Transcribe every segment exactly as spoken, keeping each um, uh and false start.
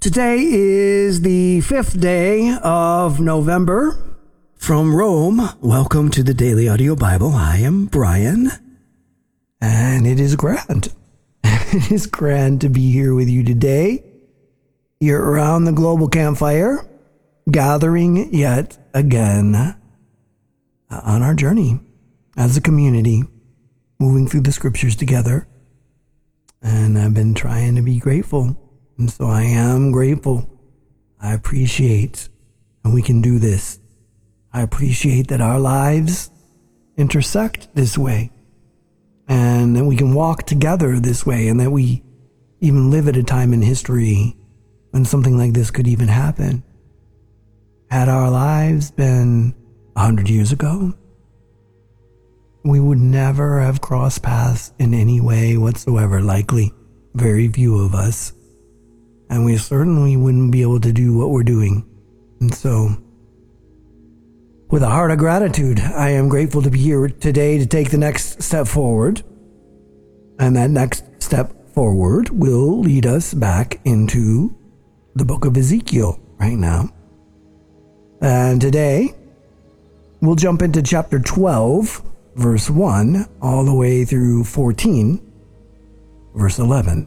Today is the fifth day of November. From Rome, welcome to the Daily Audio Bible. I am Brian, and it is grand. It is grand to be here with you today. You're around the global campfire, gathering yet again on our journey as a community, moving through the scriptures together. And I've been trying to be grateful. And so I am grateful. I appreciate, and we can do this. I appreciate that our lives intersect this way, and that we can walk together this way, and that we even live at a time in history when something like this could even happen. Had our lives been a hundred years ago, we would never have crossed paths in any way whatsoever, likely. Very few of us. And we certainly wouldn't be able to do what we're doing. And so, with a heart of gratitude, I am grateful to be here today to take the next step forward. And that next step forward will lead us back into the book of Ezekiel right now. And today, we'll jump into chapter twelve, verse one, all the way through fourteen, verse eleven.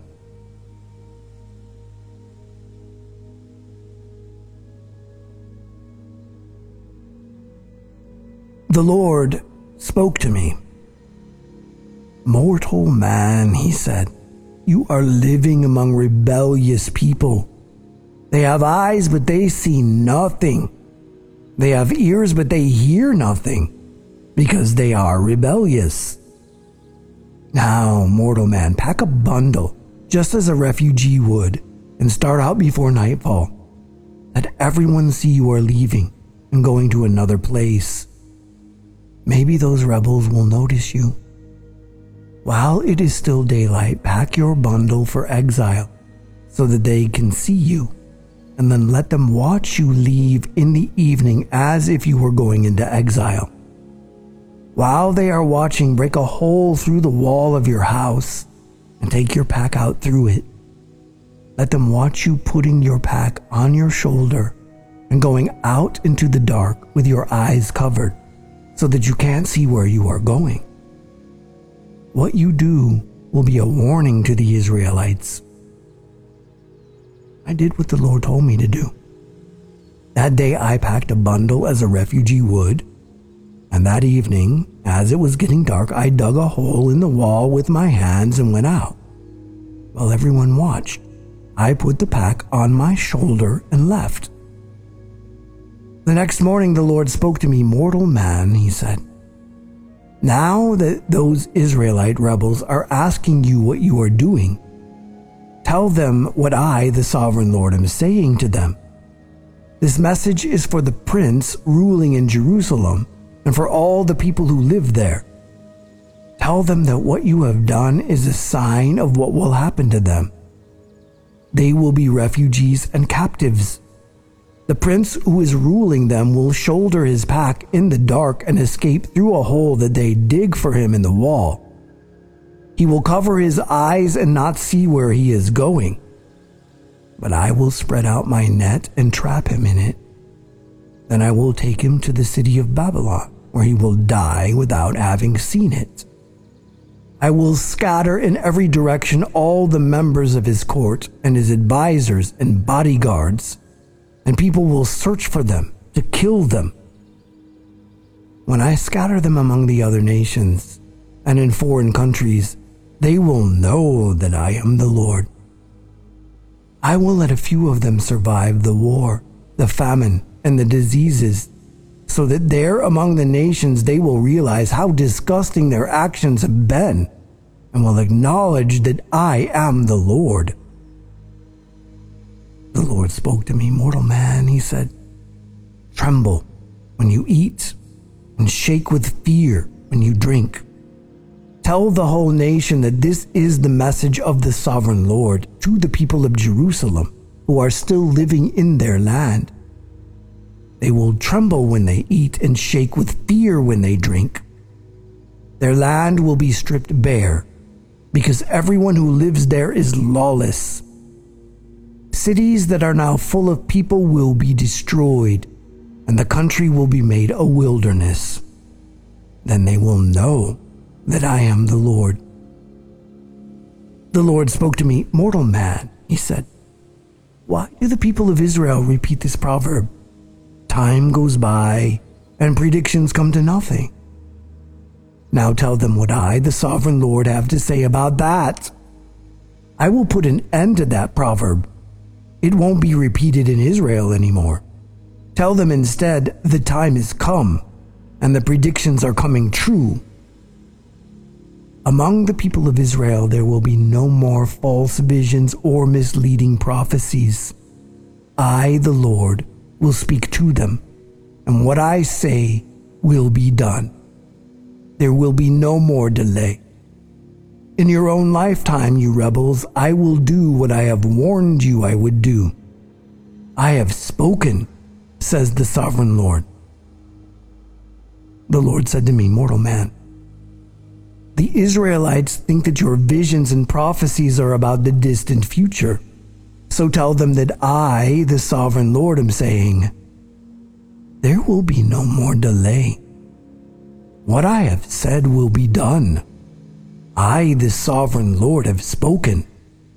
The Lord spoke to me. "Mortal man," he said, "you are living among rebellious people. They have eyes, but they see nothing. They have ears, but they hear nothing, because they are rebellious. Now, mortal man, pack a bundle, just as a refugee would, and start out before nightfall. Let everyone see you are leaving and going to another place. Maybe those rebels will notice you. While it is still daylight, pack your bundle for exile so that they can see you, and then let them watch you leave in the evening as if you were going into exile. While they are watching, break a hole through the wall of your house and take your pack out through it. Let them watch you putting your pack on your shoulder and going out into the dark with your eyes covered, so that you can't see where you are going. What you do will be a warning to the Israelites." I did what the Lord told me to do. That day I packed a bundle as a refugee would, and that evening, as it was getting dark, I dug a hole in the wall with my hands and went out. While everyone watched, I put the pack on my shoulder and left. The next morning the Lord spoke to me. "Mortal man," he said, "now that those Israelite rebels are asking you what you are doing, tell them what I, the sovereign Lord, am saying to them. This message is for the prince ruling in Jerusalem and for all the people who live there. Tell them that what you have done is a sign of what will happen to them. They will be refugees and captives. The prince who is ruling them will shoulder his pack in the dark and escape through a hole that they dig for him in the wall. He will cover his eyes and not see where he is going. But I will spread out my net and trap him in it. Then I will take him to the city of Babylon, where he will die without having seen it. I will scatter in every direction all the members of his court and his advisors and bodyguards, and people will search for them to kill them. When I scatter them among the other nations and in foreign countries, they will know that I am the Lord. I will let a few of them survive the war, the famine, and the diseases, so that there among the nations they will realize how disgusting their actions have been and will acknowledge that I am the Lord." The Lord spoke to me. "Mortal man," he said, "tremble when you eat and shake with fear when you drink. Tell the whole nation that this is the message of the sovereign Lord to the people of Jerusalem who are still living in their land. They will tremble when they eat and shake with fear when they drink. Their land will be stripped bare, because everyone who lives there is lawless. cities that are now full of people will be destroyed, and the country will be made a wilderness. Then they will know that I am the Lord. The Lord spoke to me, "Mortal man," he said, "why do the people of Israel repeat this proverb? Time goes by, and predictions come to nothing. Now tell them what I, the sovereign Lord, have to say about that. I will put an end to that proverb. It won't be repeated in Israel anymore. Tell them instead, the time has come, and the predictions are coming true. Among the people of Israel there will be no more false visions or misleading prophecies. I, the Lord, will speak to them, and what I say will be done. There will be no more delay. In your own lifetime, you rebels, I will do what I have warned you I would do. I have spoken, says the sovereign Lord." The Lord said to me, "Mortal man, the Israelites think that your visions and prophecies are about the distant future. So tell them that I, the sovereign Lord, am saying, there will be no more delay. What I have said will be done. I, the sovereign Lord, have spoken."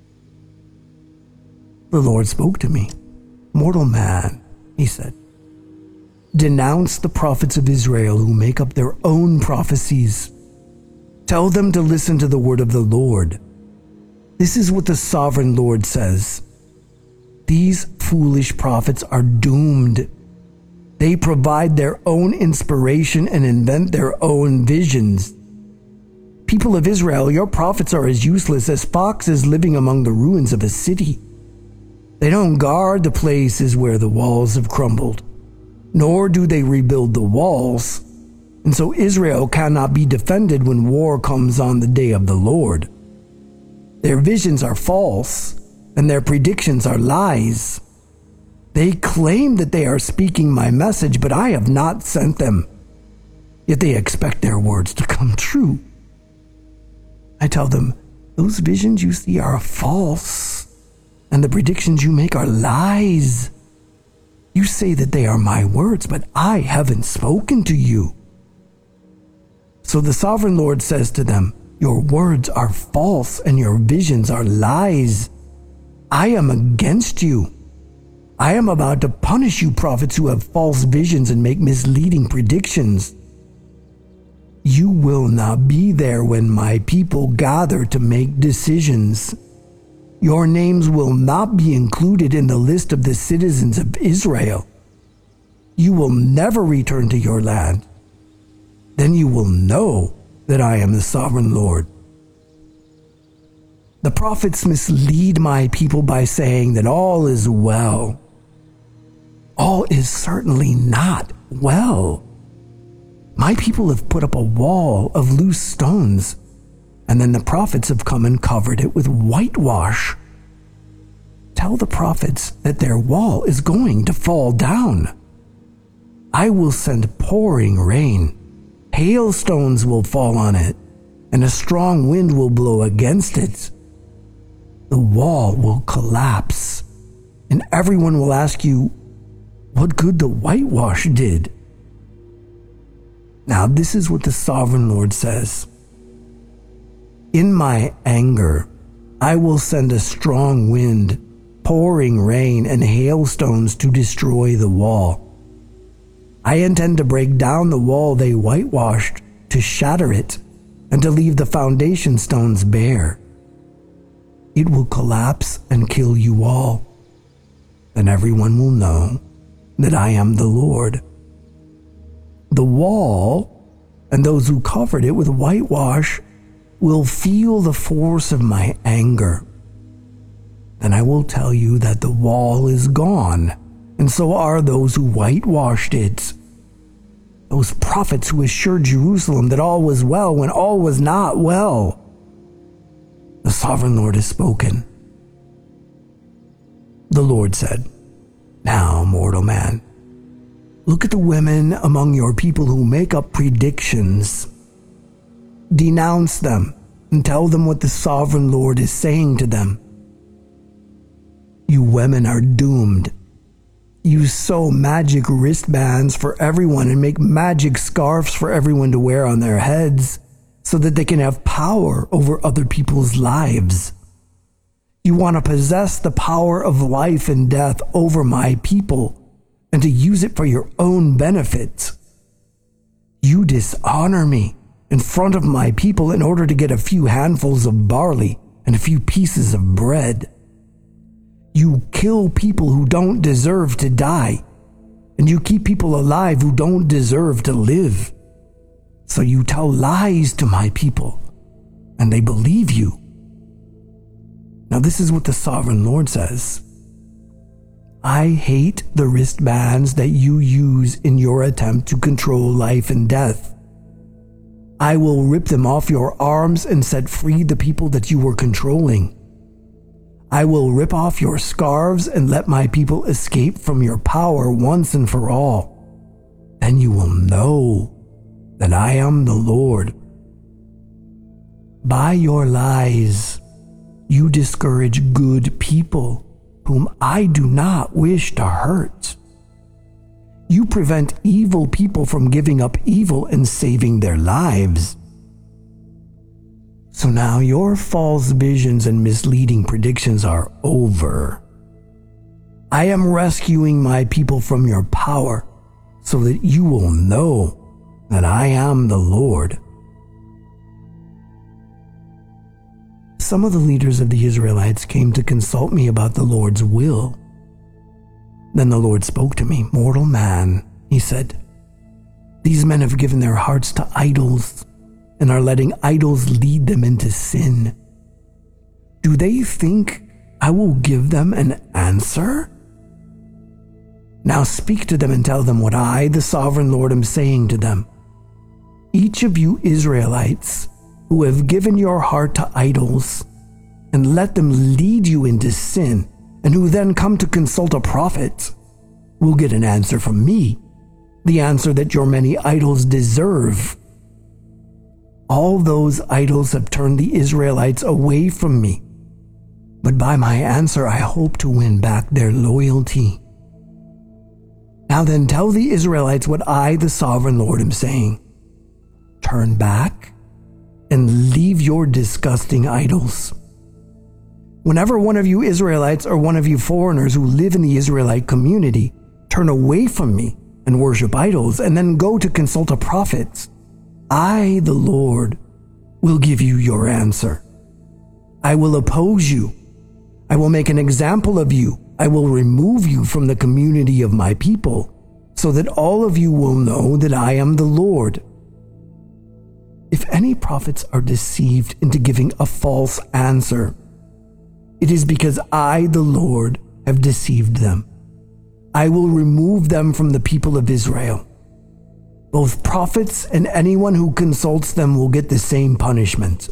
The Lord spoke to me. "Mortal man," he said, "denounce the prophets of Israel who make up their own prophecies. Tell them to listen to the word of the Lord. This is what the sovereign Lord says. These foolish prophets are doomed. They provide their own inspiration and invent their own visions. People of Israel, your prophets are as useless as foxes living among the ruins of a city. They don't guard the places where the walls have crumbled, nor do they rebuild the walls, and so Israel cannot be defended when war comes on the day of the Lord. Their visions are false, and their predictions are lies. They claim that they are speaking my message, but I have not sent them. Yet they expect their words to come true. I tell them, those visions you see are false, and the predictions you make are lies. You say that they are my words, but I haven't spoken to you. So the sovereign Lord says to them, your words are false and your visions are lies. I am against you. I am about to punish you prophets who have false visions and make misleading predictions. You will not be there when my people gather to make decisions. Your names will not be included in the list of the citizens of Israel. You will never return to your land. Then you will know that I am the sovereign Lord. The prophets mislead my people by saying that all is well. All is certainly not well. My people have put up a wall of loose stones, and then the prophets have come and covered it with whitewash. Tell the prophets that their wall is going to fall down. I will send pouring rain. Hailstones will fall on it, and a strong wind will blow against it. The wall will collapse, and everyone will ask you what good the whitewash did. Now, this is what the sovereign Lord says. In my anger, I will send a strong wind, pouring rain and hailstones to destroy the wall. I intend to break down the wall they whitewashed, to shatter it, and to leave the foundation stones bare. It will collapse and kill you all. Then everyone will know that I am the Lord. The wall and those who covered it with whitewash will feel the force of my anger. Then I will tell you that the wall is gone, and so are those who whitewashed it. Those prophets who assured Jerusalem that all was well when all was not well. The sovereign Lord has spoken. The Lord said, now, mortal man, look at the women among your people who make up predictions. Denounce them and tell them what the sovereign Lord is saying to them. You women are doomed. You sew magic wristbands for everyone and make magic scarves for everyone to wear on their heads so that they can have power over other people's lives. You want to possess the power of life and death over my people and to use it for your own benefit. You dishonor me in front of my people in order to get a few handfuls of barley and a few pieces of bread. You kill people who don't deserve to die, and you keep people alive who don't deserve to live. So you tell lies to my people, and they believe you. Now this is what the Sovereign Lord says. I hate the wristbands that you use in your attempt to control life and death. I will rip them off your arms and set free the people that you were controlling. I will rip off your scarves and let my people escape from your power once and for all. Then you will know that I am the Lord. By your lies, you discourage good people whom I do not wish to hurt. You prevent evil people from giving up evil and saving their lives. So now your false visions and misleading predictions are over. I am rescuing my people from your power so that you will know that I am the Lord. Some of the leaders of the Israelites came to consult me about the Lord's will. Then the Lord spoke to me, "Mortal man," he said, "these men have given their hearts to idols and are letting idols lead them into sin. Do they think I will give them an answer? Now speak to them and tell them what I, the Sovereign Lord, am saying to them. Each of you Israelites who have given your heart to idols and let them lead you into sin, and who then come to consult a prophet, will get an answer from me, the answer that your many idols deserve. All those idols have turned the Israelites away from me, but by my answer I hope to win back their loyalty. Now then, tell the Israelites what I, the Sovereign Lord, am saying. Turn back and leave your disgusting idols. Whenever one of you Israelites or one of you foreigners who live in the Israelite community turn away from me and worship idols and then go to consult a prophet, I, the Lord, will give you your answer. I will oppose you. I will make an example of you. I will remove you from the community of my people, so that all of you will know that I am the Lord. If any prophets are deceived into giving a false answer, it is because I, the Lord, have deceived them. I will remove them from the people of Israel. Both prophets and anyone who consults them will get the same punishment.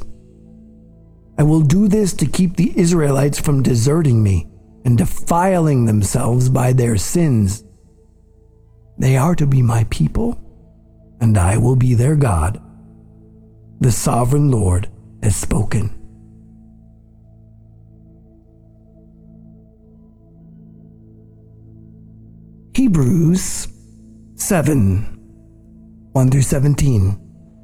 I will do this to keep the Israelites from deserting me and defiling themselves by their sins. They are to be my people, and I will be their God. The Sovereign Lord has spoken. Hebrews seven, one through seventeen.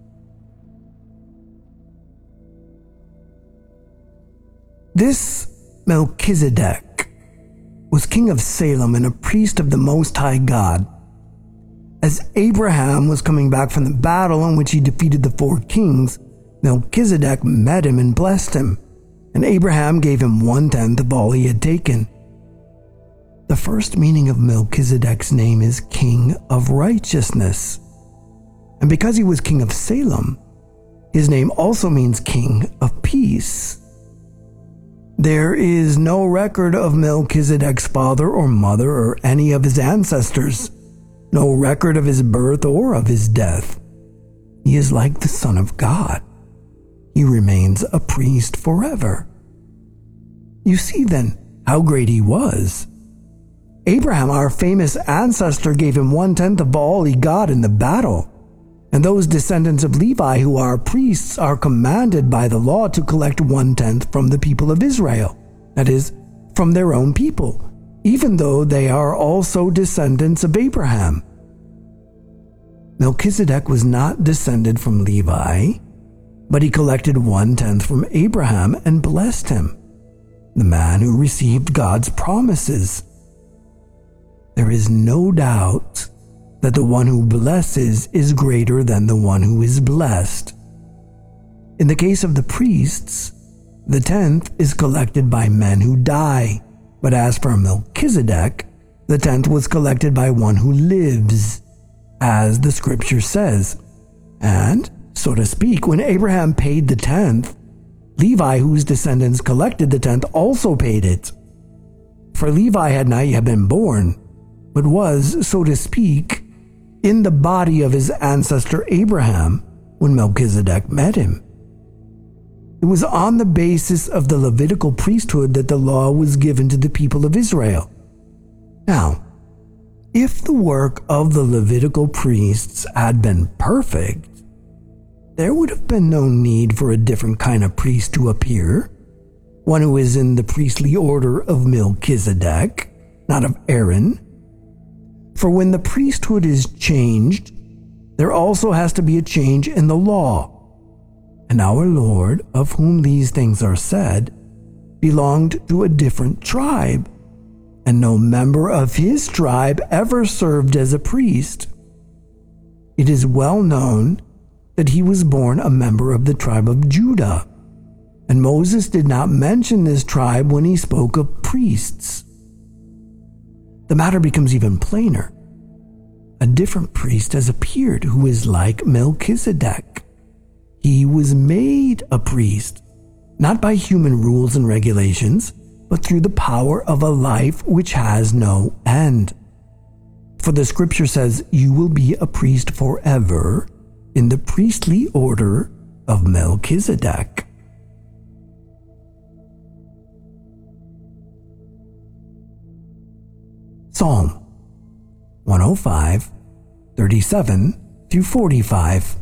This Melchizedek was king of Salem and a priest of the Most High God. As Abraham was coming back from the battle in which he defeated the four kings, Melchizedek met him and blessed him, and Abraham gave him one-tenth of all he had taken. The first meaning of Melchizedek's name is King of Righteousness, and because he was king of Salem, his name also means King of Peace. There is no record of Melchizedek's father or mother or any of his ancestors, no record of his birth or of his death. He is like the Son of God. He remains a priest forever. You see then how great he was. Abraham, our famous ancestor, gave him one-tenth of all he got in the battle. And those descendants of Levi who are priests are commanded by the law to collect one-tenth from the people of Israel, that is, from their own people, even though they are also descendants of Abraham. Melchizedek was not descended from Levi, but he collected one-tenth from Abraham and blessed him, the man who received God's promises. There is no doubt that the one who blesses is greater than the one who is blessed. In the case of the priests, the tenth is collected by men who die, but as for Melchizedek, the tenth was collected by one who lives, as the scripture says. And, so to speak, when Abraham paid the tenth, Levi, whose descendants collected the tenth, also paid it. For Levi had not yet been born, but was, so to speak, in the body of his ancestor Abraham when Melchizedek met him. It was on the basis of the Levitical priesthood that the law was given to the people of Israel. Now, if the work of the Levitical priests had been perfect, there would have been no need for a different kind of priest to appear, one who is in the priestly order of Melchizedek, not of Aaron. For when the priesthood is changed, there also has to be a change in the law. And our Lord, of whom these things are said, belonged to a different tribe, and no member of his tribe ever served as a priest. It is well known that he was born a member of the tribe of Judah, and Moses did not mention this tribe when he spoke of priests. The matter becomes even plainer. A different priest has appeared who is like Melchizedek. He was made a priest, not by human rules and regulations, but through the power of a life which has no end. For the scripture says, "You will be a priest forever in the priestly order of Melchizedek." Psalm one oh five, thirty-seven through forty-five.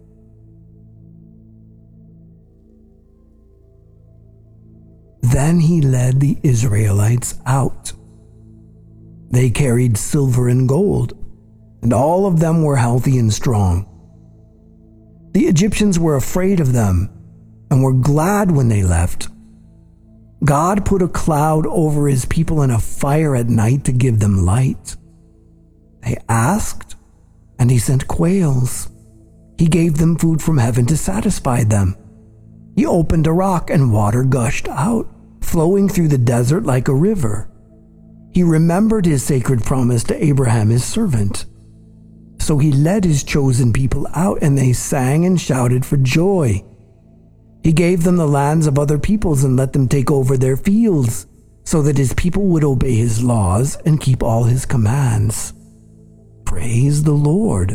Then he led the Israelites out. They carried silver and gold, and all of them were healthy and strong. The Egyptians were afraid of them and were glad when they left. God put a cloud over his people and a fire at night to give them light. They asked, and he sent quails. He gave them food from heaven to satisfy them. He opened a rock and water gushed out, flowing through the desert like a river. He remembered his sacred promise to Abraham, his servant. So he led his chosen people out, and they sang and shouted for joy. He gave them the lands of other peoples and let them take over their fields, so that his people would obey his laws and keep all his commands. Praise the Lord.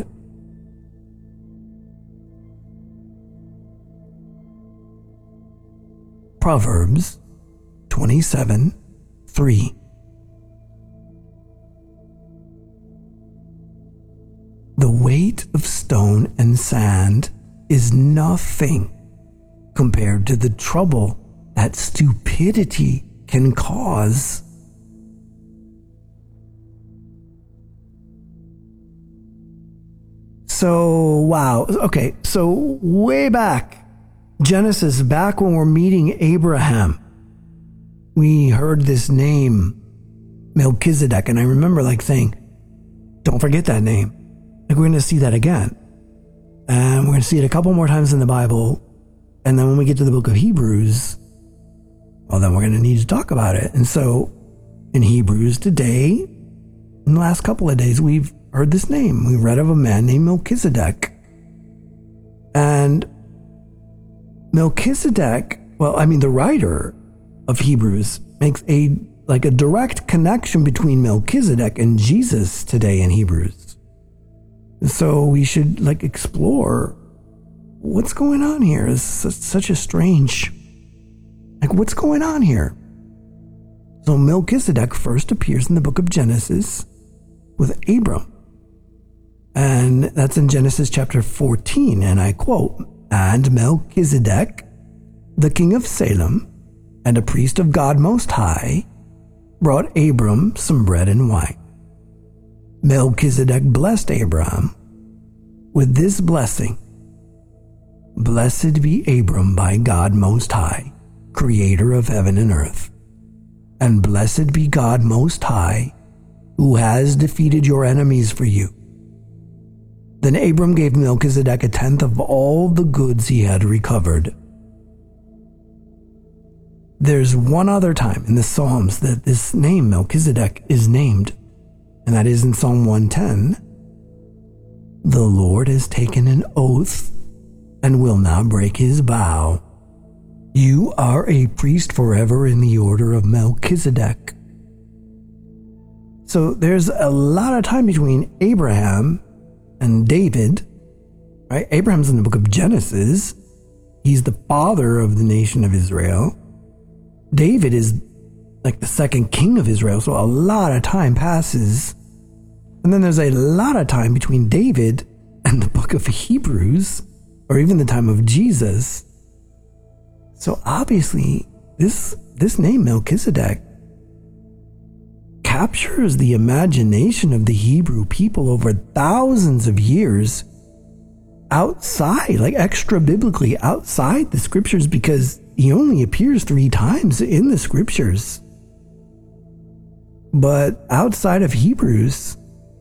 Proverbs twenty-seven, three. The weight of stone and sand is nothing compared to the trouble that stupidity can cause. So, wow. Okay, so way back, Genesis, back when we're meeting Abraham, we heard this name, Melchizedek, and I remember like saying, don't forget that name. Like, we're going to see that again. And we're going to see it a couple more times in the Bible. And then when we get to the book of Hebrews, well, then we're going to need to talk about it. And so in Hebrews today, in the last couple of days, we've heard this name. We read of a man named Melchizedek. And Melchizedek, well, I mean, the writer of Hebrews makes a like a direct connection between Melchizedek and Jesus today in Hebrews. So we should like explore what's going on here. It's such a strange, like what's going on here? So Melchizedek first appears in the book of Genesis with Abram. And that's in Genesis chapter fourteen, and I quote, "And Melchizedek, the king of Salem, and a priest of God Most High, brought Abram some bread and wine. Melchizedek blessed Abraham with this blessing: "Blessed be Abram by God Most High, creator of heaven and earth. And blessed be God Most High, who has defeated your enemies for you." Then Abram gave Melchizedek a tenth of all the goods he had recovered. There's one other time in the Psalms that this name Melchizedek is named, and that is in Psalm one ten. "The Lord has taken an oath and will not break his vow. You are a priest forever in the order of Melchizedek." So there's a lot of time between Abraham and David, right? Abraham's in the book of Genesis. He's the father of the nation of Israel. David is like the second king of Israel, so a lot of time passes. And then there's a lot of time between David and the book of Hebrews, or even the time of Jesus. So obviously, this this name Melchizedek captures the imagination of the Hebrew people over thousands of years outside, like extra biblically outside the scriptures, because he only appears three times in the scriptures. But outside of Hebrews,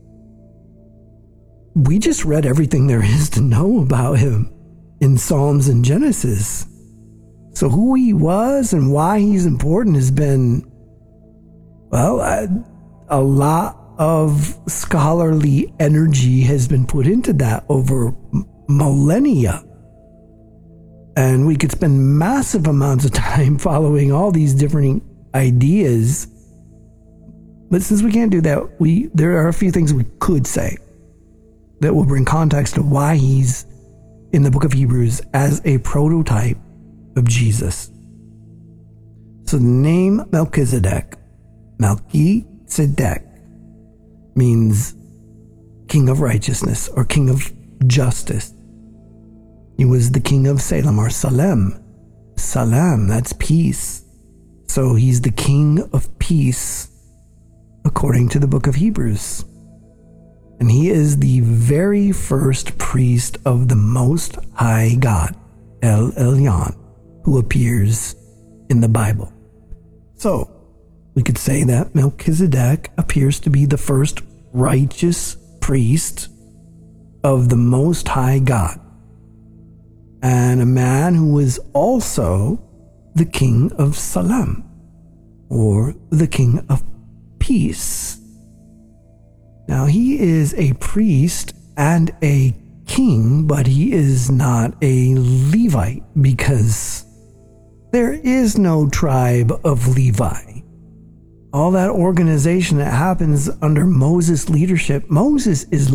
we just read everything there is to know about him in Psalms and Genesis. So who he was and why he's important has been, well, a, a lot of scholarly energy has been put into that over millennia. And we could spend massive amounts of time following all these different ideas. But since we can't do that, we there are a few things we could say that will bring context to why he's in the book of Hebrews as a prototype of Jesus. So the name Melchizedek, Melchizedek, means king of righteousness or king of justice. He was the king of Salem or Salem. Salem, that's peace. So he's the king of peace according to the book of Hebrews. And he is the very first priest of the Most High God, El Elyon, who appears in the Bible. So we could say that Melchizedek appears to be the first righteous priest of the Most High God, and a man who was also the king of Salem, or the king of peace. Now, he is a priest and a king, but he is not a Levite, because there is no tribe of Levi. All that organization that happens under Moses' leadership, Moses is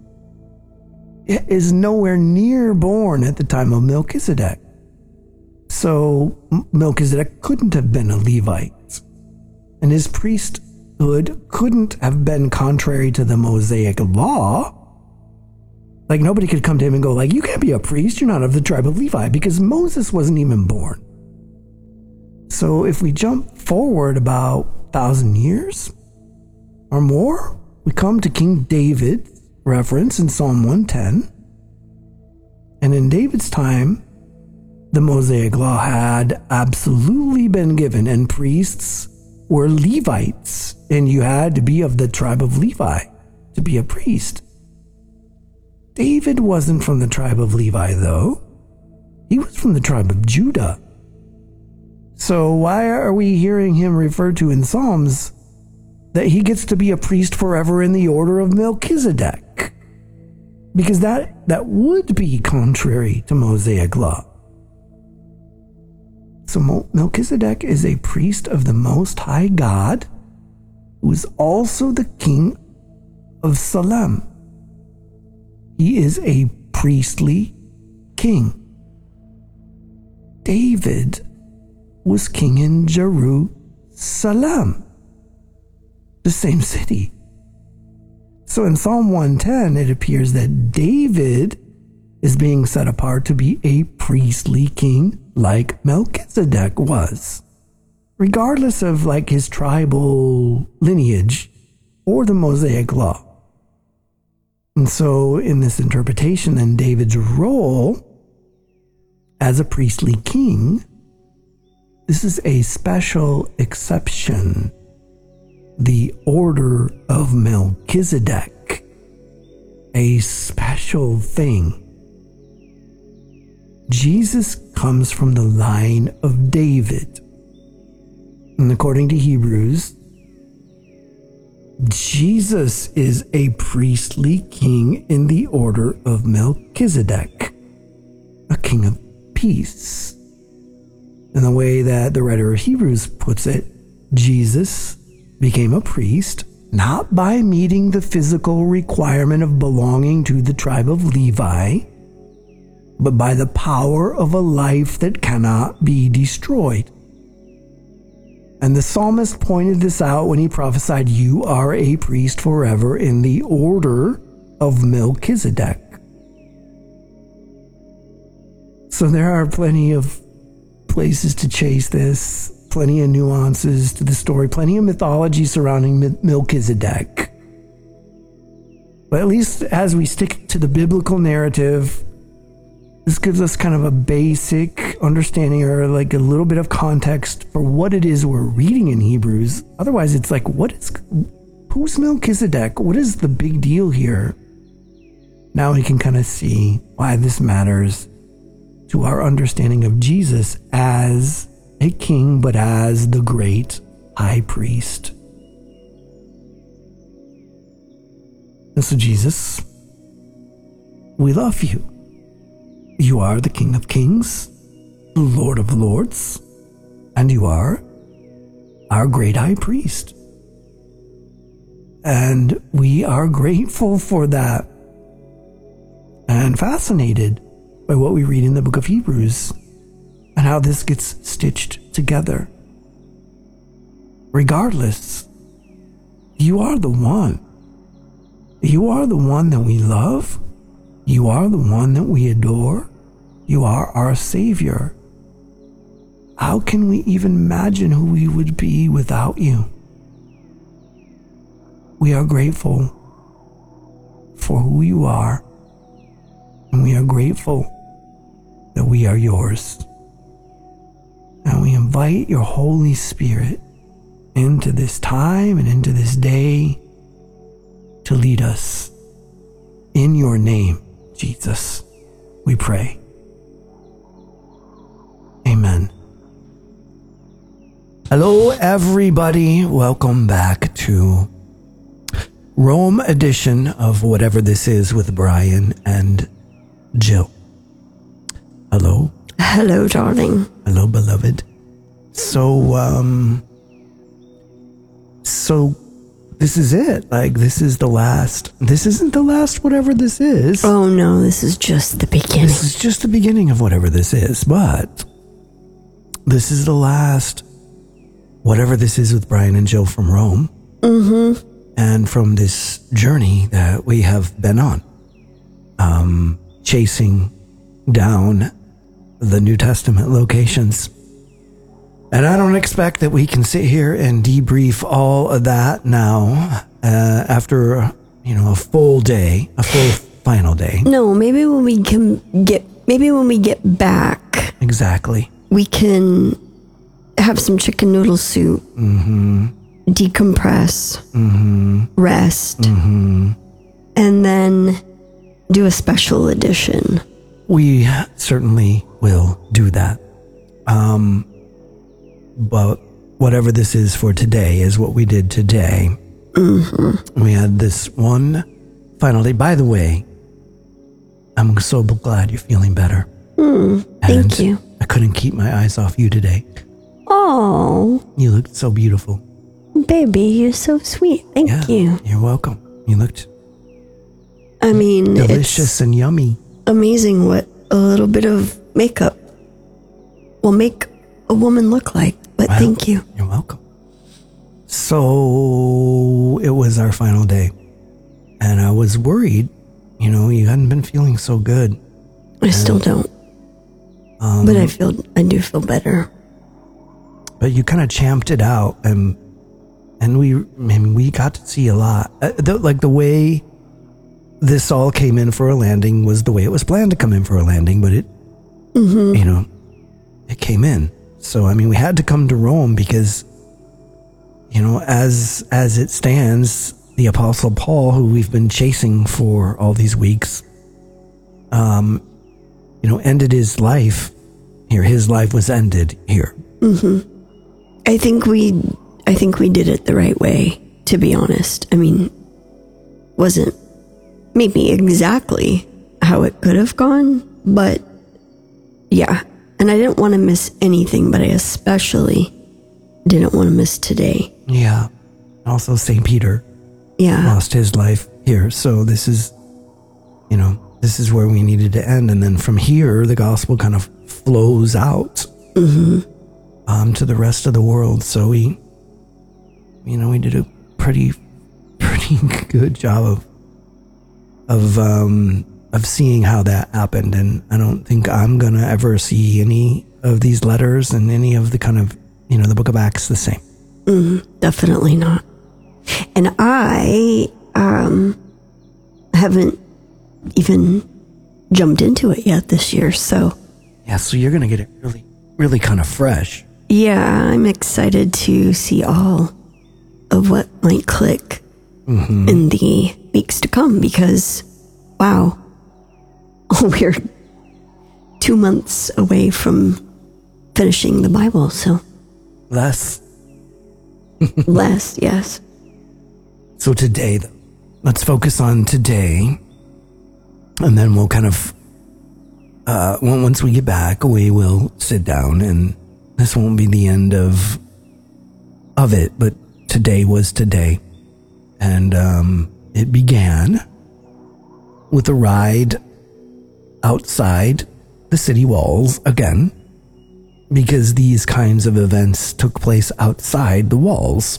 is nowhere near born at the time of Melchizedek. So Melchizedek couldn't have been a Levite, and his priesthood couldn't have been contrary to the Mosaic law. Like, nobody could come to him and go like, you can't be a priest, you're not of the tribe of Levi, because Moses wasn't even born. So if we jump forward about a thousand years or more, we come to King David, reference in Psalm one ten. And in David's time, the Mosaic law had absolutely been given, and priests were Levites, and you had to be of the tribe of Levi to be a priest. David wasn't from the tribe of Levi, though. He was from the tribe of Judah. So why are we hearing him referred to in Psalms that he gets to be a priest forever in the order of Melchizedek? Because that, that would be contrary to Mosaic law. So Melchizedek is a priest of the Most High God, who is also the king of Salem. He is a priestly king. David was king in Jerusalem, the same city. So in Psalm one ten, it appears that David is being set apart to be a priestly king like Melchizedek was. regardless of like his tribal lineage or the Mosaic law. And so in this interpretation, then David's role as a priestly king, this is a special exception, the order of Melchizedek, a special thing. Jesus comes from the line of David. And according to Hebrews, Jesus is a priestly king in the order of Melchizedek, a king of peace. In the way that the writer of Hebrews puts it, Jesus became a priest not by meeting the physical requirement of belonging to the tribe of Levi, but by the power of a life that cannot be destroyed. And the psalmist pointed this out when he prophesied, "You are a priest forever in the order of Melchizedek." So there are plenty of places to chase this, plenty of nuances to the story, plenty of mythology surrounding Melchizedek. But at least as we stick to the biblical narrative, this gives us kind of a basic understanding or like a little bit of context for what it is we're reading in Hebrews. Otherwise, it's like, what is, who's Melchizedek? What is the big deal here? Now we can kind of see why this matters to our understanding of Jesus as a king, but as the great high priest. And so, Jesus, we love you. You are the King of Kings, the Lord of Lords, and you are our great high priest. And we are grateful for that and fascinated by what we read in the book of Hebrews and how this gets stitched together. Regardless, you are the one. You are the one that we love. You are the one that we adore. You are our Savior. How can we even imagine who we would be without you? We are grateful for who you are, and we are grateful that we are yours. And we invite your Holy Spirit into this time and into this day to lead us. In your name, Jesus, we pray. Amen. Hello, everybody. Welcome back to Rome edition of Whatever This Is with Brian and Jill. Hello. Hello, darling. Hello, beloved. So, um, so this is it. Like, this is the last, this isn't the last whatever this is. Oh, no, this is just the beginning. This is just the beginning of whatever this is, but this is the last whatever this is with Brian and Jill from Rome. Mm-hmm. And from this journey that we have been on, um, chasing down the New Testament locations. And I don't expect that we can sit here and debrief all of that now, uh, after, you know, a full day, a full final day. No, maybe when we can get, maybe when we get back. Exactly. We can have some chicken noodle soup. Mm-hmm. Decompress. Mm-hmm. Rest. Mm-hmm. And then do a special edition. We certainly will do that. Um, but whatever this is for today is what we did today. Mm-hmm. We had this one final day. By the way, I'm so glad you're feeling better. Mm, thank and you. I couldn't keep my eyes off you today. Oh. You looked so beautiful. Baby, you're so sweet. Thank yeah, you. You're welcome. You looked I mean, delicious it's and yummy. Amazing what a little bit of makeup will make a woman look like. But Well, thank you. You're welcome. So it was our final day. And I was worried, you know, you hadn't been feeling so good. I still don't. Um, But I feel, I do feel better. but you kind of champed it out, and and we, I mean, we got to see a lot. Uh, the, like the way this all came in for a landing was the way it was planned to come in for a landing, but it, mm-hmm. you know, it came in. So I mean, we had to come to Rome because, you know, as as it stands, the Apostle Paul, who we've been chasing for all these weeks, um, you know, ended his life here. His life was ended here. Mm-hmm. I think we, I think we did it the right way, to be honest. I mean, wasn't maybe exactly how it could have gone, but yeah. And I didn't want to miss anything, but I especially didn't want to miss today. Yeah. Also, Saint Peter yeah. lost his life here. So this is, you know, this is where we needed to end. And then from here, the gospel kind of flows out mm-hmm. um, to the rest of the world. So we, you know, we did a pretty, pretty good job of, of, um, of seeing how that happened. And I don't think I'm going to ever see any of these letters and any of the kind of, you know, the book of Acts the same. Mm, definitely not. And I, um, haven't even jumped into it yet this year. So yeah, so you're going to get it really, really kind of fresh. Yeah, I'm excited to see all of what might click mm-hmm. in the weeks to come because, wow, we're two months away from finishing the Bible, so. Less. Less, yes. So today, let's focus on today, and then we'll kind of, uh, once we get back, we will sit down, and this won't be the end of, of it, but today was today. And um, it began with a ride outside the city walls again, because these kinds of events took place outside the walls.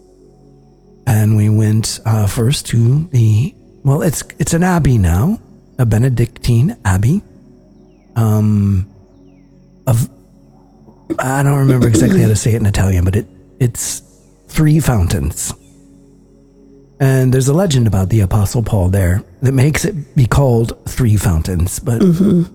And we went uh, first to the, well, it's it's an abbey now, a Benedictine abbey. Um, of I don't remember exactly how to say it in Italian, but it it's three fountains. And there's a legend about the Apostle Paul there that makes it be called Three Fountains. But mm-hmm.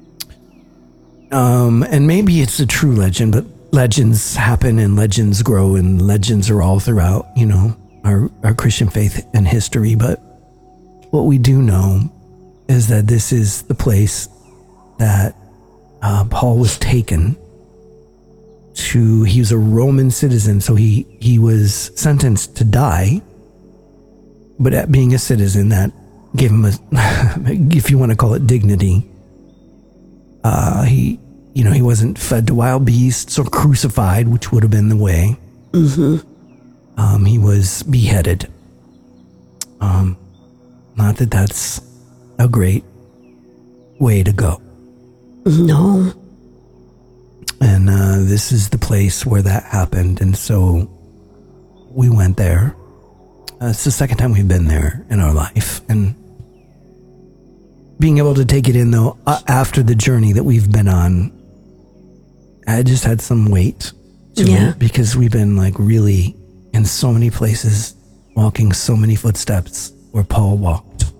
um, and maybe it's a true legend, but legends happen and legends grow, and legends are all throughout, you know, our, our Christian faith and history. But what we do know is that this is the place that uh, Paul was taken to. He was a Roman citizen, so he, he was sentenced to die. But at being a citizen, that gave him a, if you want to call it dignity. Uh, he, you know, he wasn't fed to wild beasts or crucified, which would have been the way. Mm-hmm. Um, he was beheaded. Um, not that that's a great way to go. No. And uh, this is the place where that happened. And so we went there. Uh, it's the second time we've been there in our life. And being able to take it in, though, uh, after the journey that we've been on, I just had some weight to yeah. it because we've been like really in so many places, walking so many footsteps where Paul walked.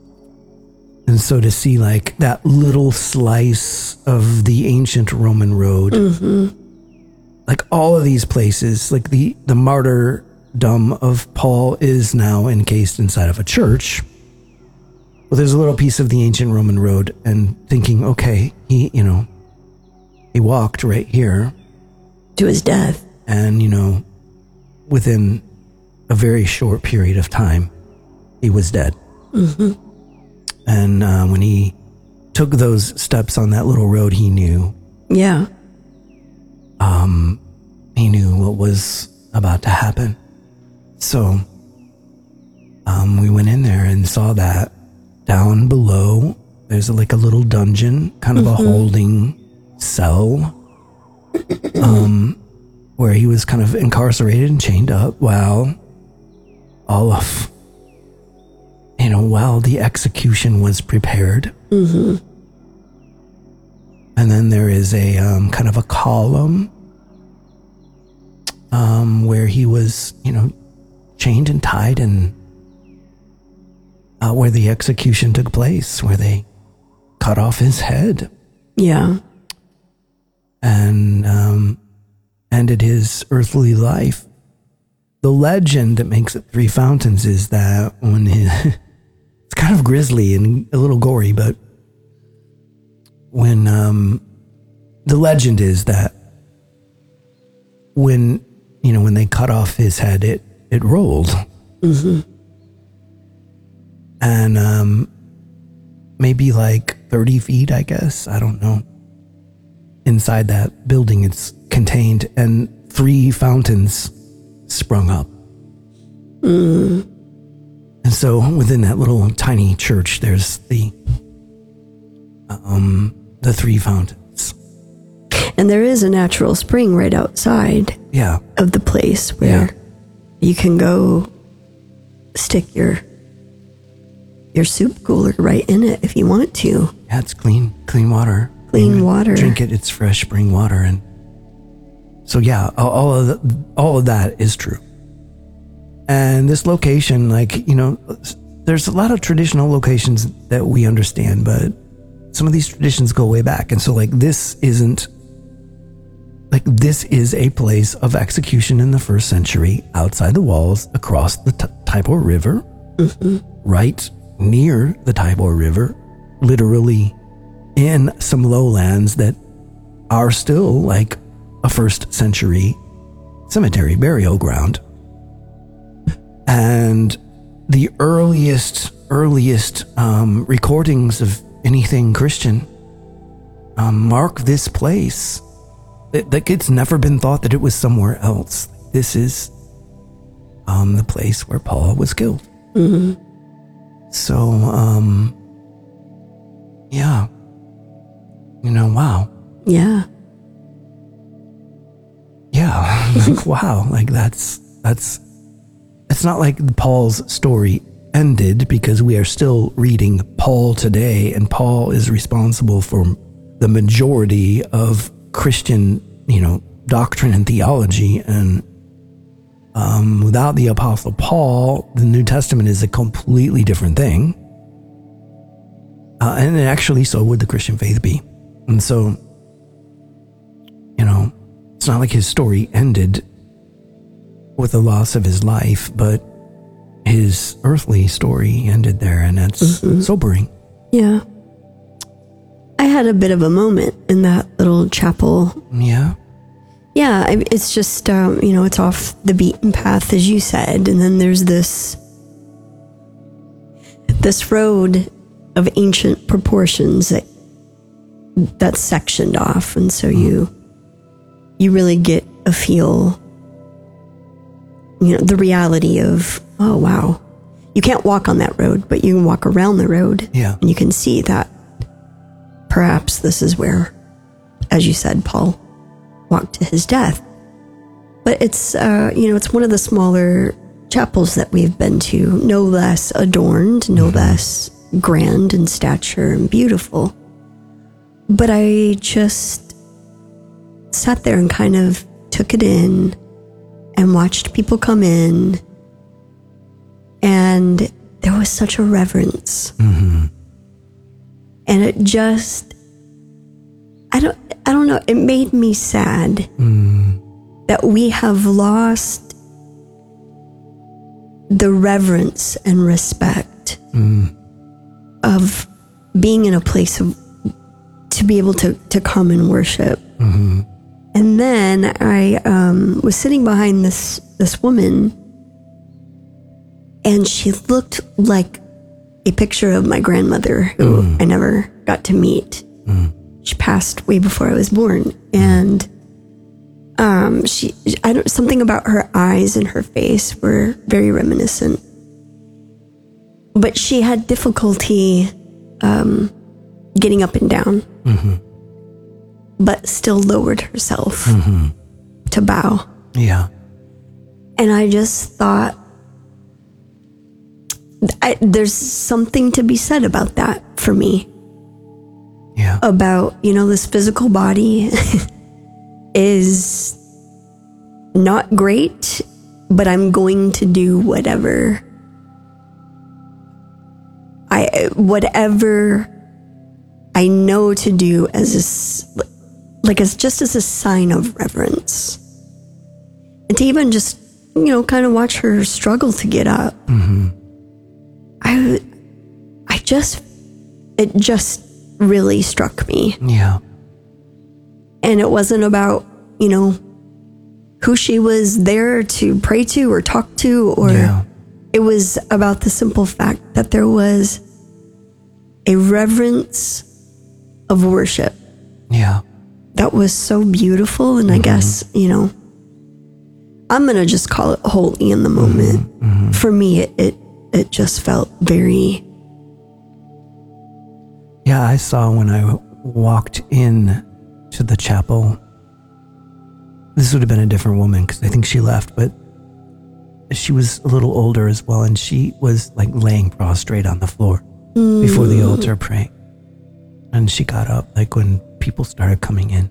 And so to see like that little slice of the ancient Roman road, mm-hmm. like all of these places, like the, the martyrdom of Paul is now encased inside of a church. Well, there's a little piece of the ancient Roman road, and thinking, okay, he, you know, he walked right here. To his death. And, you know, within a very short period of time, he was dead. Mm-hmm. And uh, when he took those steps on that little road, he knew. Yeah. Um, he knew what was about to happen. So um, we went in there and saw that down below, there's like a little dungeon, kind of mm-hmm. a holding cell, um, where he was kind of incarcerated and chained up while all of, you know, while the execution was prepared. Mm-hmm. And then there is a um, kind of a column um, where he was, you know, chained and tied, and uh, where the execution took place, where they cut off his head. Yeah. And um, ended his earthly life. The legend that makes it Three Fountains is that when he, it's kind of grisly and a little gory, but when um, the legend is that when, you know, when they cut off his head, it, it rolled. Mm-hmm. And um, maybe like thirty feet, I guess, I don't know. Inside that building, it's contained, and three fountains sprung up. Mm. And so within that little tiny church, there's the um the three fountains. And there is a natural spring right outside Yeah. of the place where Yeah. you can go stick your your soup cooler right in it if you want to. Yeah, it's clean, clean water. Clean You water. Drink it, it's fresh spring water. And so, yeah, all, all of the, all of that is true. And this location, like, you know, there's a lot of traditional locations that we understand, but some of these traditions go way back. And so, like, this isn't, like, this is a place of execution in the first century outside the walls across the T- Tibor River, Mm-hmm. right near the Tibor River, literally in some lowlands that are still like a first century cemetery burial ground. And the earliest, earliest um, recordings of anything Christian um, mark this place. It, like it's never been thought that it was somewhere else. This is um, the place where Paul was killed. Mm-hmm. So, um, yeah. You know, wow. Yeah. Yeah. Like, wow. Like that's, that's, it's not like Paul's story ended, because we are still reading Paul today, and Paul is responsible for the majority of Christian, you know, doctrine and theology. And um, without the Apostle Paul, the New Testament is a completely different thing. Uh, and actually, so would the Christian faith be. And so, you know, it's not like his story ended with the loss of his life, but his earthly story ended there, and it's mm-hmm. sobering. Yeah. I had a bit of a moment in that little chapel. Yeah. Yeah, I- it's just, um, you know, it's off the beaten path, as you said, and then there's this, this road of ancient proportions that that's sectioned off, and so mm. you you really get a feel, you know, the reality of, oh wow, you can't walk on that road, but you can walk around the road. Yeah. And you can see that perhaps this is where, as you said, Paul walked to his death. But it's uh you know, it's one of the smaller chapels that we've been to, no less adorned, no mm-hmm. less grand in stature and beautiful. But I just sat there and kind of took it in and watched people come in, and there was such a reverence. Mm-hmm. And it just, I don't, I don't know, it made me sad mm. that we have lost the reverence and respect mm. of being in a place of, to be able to, to come and worship. Mm-hmm. And then I um, was sitting behind this, this woman, and she looked like a picture of my grandmother, who mm. I never got to meet. Mm. She passed way before I was born. And um, she, I don't, something about her eyes and her face were very reminiscent. But she had difficulty um, getting up and down, mm-hmm. but still lowered herself mm-hmm. to bow. Yeah. And I just thought, I, there's something to be said about that for me. Yeah. About, you know, this physical body is not great, but I'm going to do whatever I whatever I know to do as a, s- like as just as a sign of reverence, and to even just, you know, kind of watch her struggle to get up. Mm-hmm. I I just it just really struck me. Yeah. And it wasn't about, you know, who she was there to pray to or talk to, or Yeah. it was about the simple fact that there was a reverence of worship Yeah. that was so beautiful. And I guess, you know, I'm going to just call it holy in the moment. Mm-hmm. For me, it, it, it just felt very, Yeah, I saw when I walked in to the chapel, this would have been a different woman because I think she left, but she was a little older as well, and she was like laying prostrate on the floor mm. before the altar praying. And she got up like when people started coming in.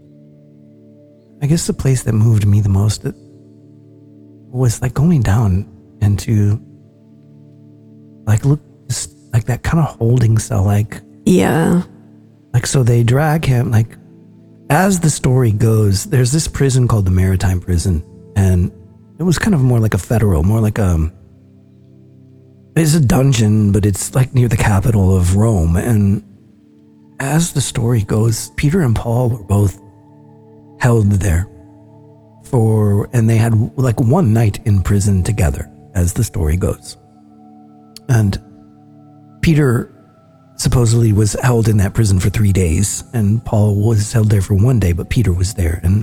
I guess the place that moved me the most was like going down into like look just like that kind of holding cell, like yeah, like so they drag him like. As the story goes, there's this prison called the Maritime Prison, and it was kind of more like a federal, more like a, it's a dungeon, but it's like near the capital of Rome. And as the story goes, Peter and Paul were both held there for, and they had like one night in prison together, as the story goes. And Peter supposedly was held in that prison for three days, and Paul was held there for one day, but Peter was there. And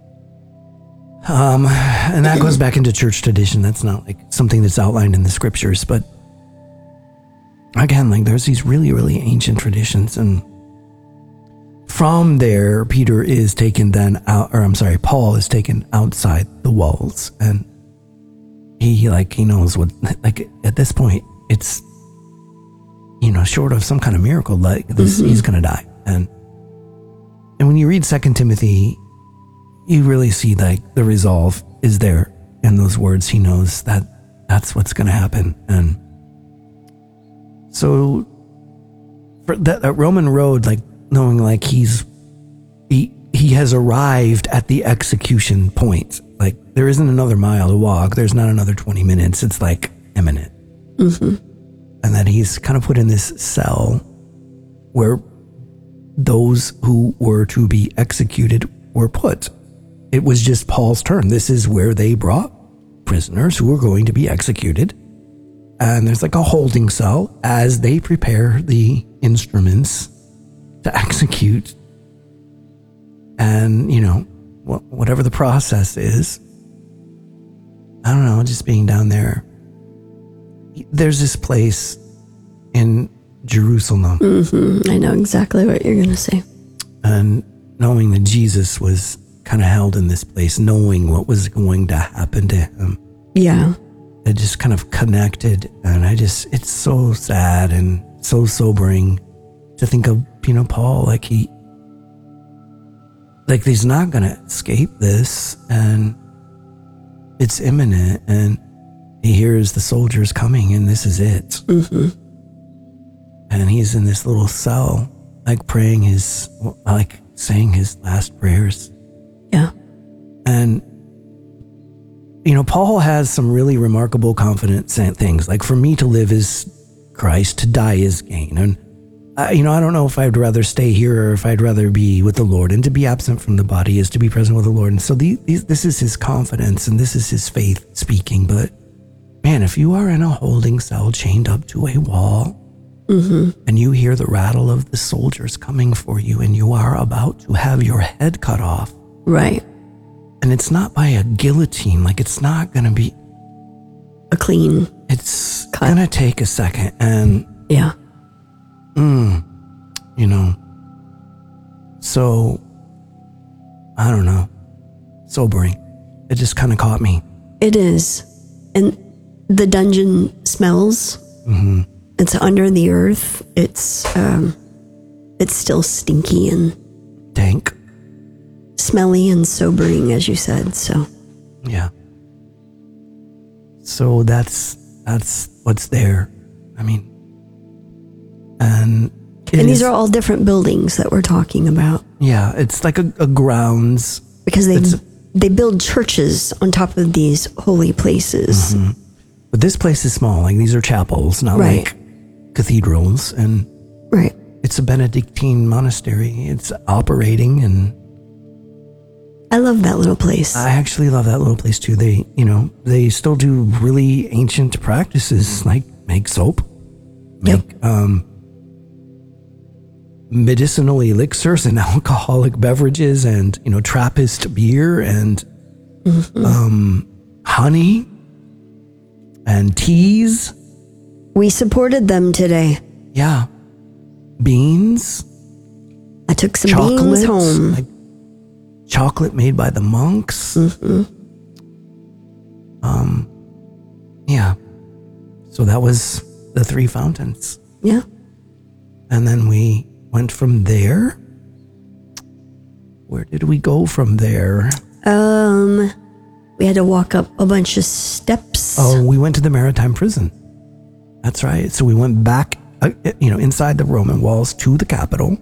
um, and that goes back into church tradition. That's not like something that's outlined in the scriptures, but again, like there's these really, really ancient traditions. And from there, Peter is taken then out, or I'm sorry, Paul is taken outside the walls, and he like, he knows what, like at this point, it's, you know, short of some kind of miracle, like this, mm-hmm. he's going to die. And and when you read Second Timothy, you really see like the resolve is there in those words. He knows that that's what's going to happen. And so for that, that Roman road, like knowing like he's, he, he has arrived at the execution point. Like there isn't another mile to walk. There's not another twenty minutes. It's like imminent. Mm-hmm. And that he's kind of put in this cell where those who were to be executed were put. It was just Paul's turn. This is where they brought prisoners who were going to be executed. And there's like a holding cell as they prepare the instruments to execute. And, you know, whatever the process is, I don't know, just being down there. There's this place in Jerusalem. Mm-hmm. I know exactly what you're going to say. And knowing that Jesus was kind of held in this place, knowing what was going to happen to him. Yeah. It just kind of connected. And I just, it's so sad and so sobering to think of, you know, Paul, like he, like he's not going to escape this, and it's imminent, and he hears the soldiers coming, and this is it. Mm-hmm. And he's in this little cell, like praying his, like saying his last prayers. Yeah. And, you know, Paul has some really remarkable, confident things. Like, for me to live is Christ, to die is gain. And, uh, you know, I don't know if I'd rather stay here or if I'd rather be with the Lord. And to be absent from the body is to be present with the Lord. And so the, these, this is his confidence, and this is his faith speaking. But man, if you are in a holding cell chained up to a wall, mm-hmm. and you hear the rattle of the soldiers coming for you, and you are about to have your head cut off. Right. And it's not by a guillotine, like it's not going to be a clean. It's going to take a second. And yeah. Mm, you know, so I don't know, sobering. It just kind of caught me. It is. And the dungeon smells. Mm-hmm. It's under the earth. It's um, it's still stinky and dank, smelly and sobering, as you said. So Yeah. So that's that's what's there. I mean, and it And these is- are all different buildings that we're talking about. yeah, it's like a, a grounds. Because they It's- they build churches on top of these holy places. Mm-hmm. But this place is small. Like these are chapels, not Right. like cathedrals. And Right. it's a Benedictine monastery. It's operating, and I love that little place. I actually love that little place too. They, you know, they still do really ancient practices like make soap, make Yep. um, medicinal elixirs and alcoholic beverages, and you know, Trappist beer and Mm-hmm. um, honey and teas. We supported them today. Yeah, beans, I took some chocolate, beans home. like chocolate made by the monks. Mm-hmm. Um, yeah. So that was the Three Fountains. Yeah. And then we went from there. Where did we go from there? Um, we had to walk up a bunch of steps. Oh, we went to the Maritime Prison. That's right. So we went back, uh, you know, inside the Roman walls to the Capitol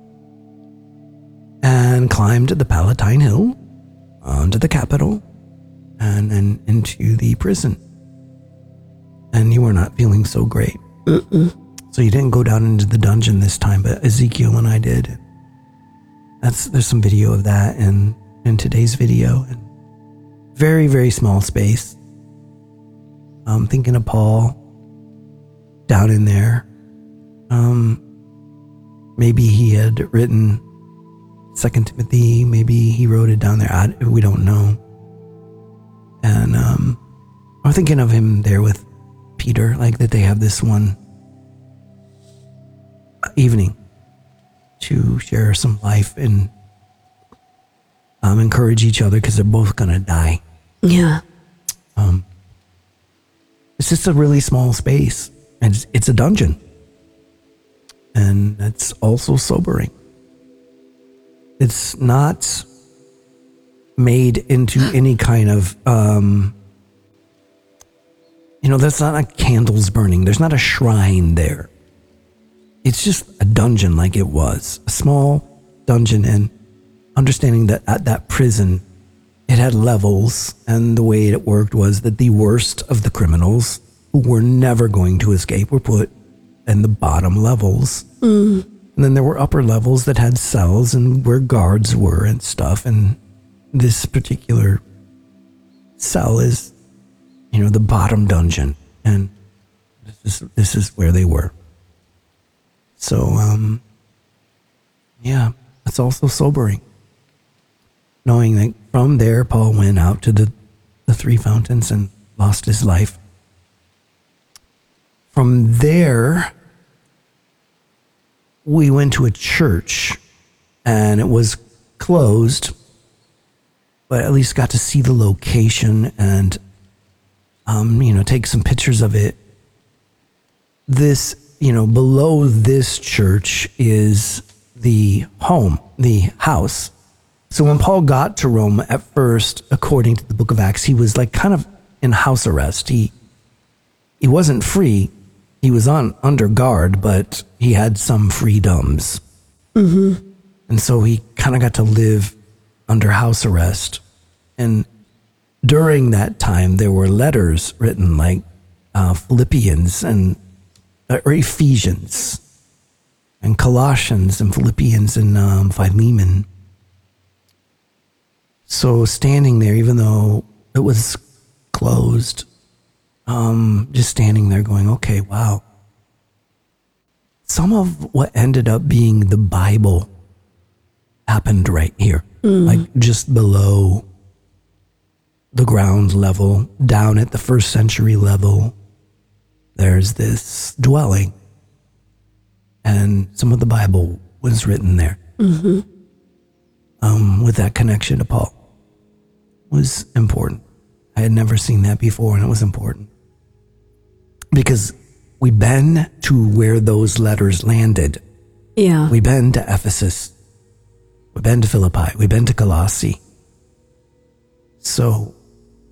and climbed the Palatine Hill onto the Capitol and then into the prison. And you were not feeling so great. Mm-mm. So you didn't go down into the dungeon this time, but Ezekiel and I did. That's there's some video of that in, in today's video. And very, very small space. I'm thinking of Paul down in there. Um, maybe he had written Second Timothy. Maybe he wrote it down there. I, we don't know. And um, I'm thinking of him there with Peter, like that they have this one evening to share some life and um, encourage each other because they're both going to die. Yeah. Um, it's just a really small space, and it's, it's a dungeon. And that's also sobering. It's not made into any kind of, um, you know, there's not like candles burning. There's not a shrine there. It's just a dungeon like it was. A small dungeon, and understanding that at that prison, it had levels, and the way it worked was that the worst of the criminals who were never going to escape were put in the bottom levels. Mm. And then there were upper levels that had cells and where guards were and stuff. And this particular cell is, you know, the bottom dungeon. And this is, this is where they were. So, um, yeah, it's also sobering. Knowing that from there, Paul went out to the, the Three Fountains and lost his life. From there, we went to a church, and it was closed, but at least got to see the location and, um, you know, take some pictures of it. This, you know, below this church is the home, the house. So when Paul got to Rome at first, according to the book of Acts, he was like kind of in house arrest. He he wasn't free. He was on under guard, but he had some freedoms. Mm-hmm. And so he kind of got to live under house arrest. And during that time, there were letters written like uh, Philippians and uh, or Ephesians and Colossians and Philippians and um, Philemon. So standing there, even though it was closed, um, just standing there going, okay, wow. Some of what ended up being the Bible happened right here, mm. like just below the ground level, down at the first century level. There's this dwelling, and some of the Bible was written there. Mm-hmm. Um, with that connection to Paul. It was important. I had never seen that before, and it was important. Because we've been to where those letters landed. Yeah. We've been to Ephesus. We've been to Philippi. We've been to Colossae. So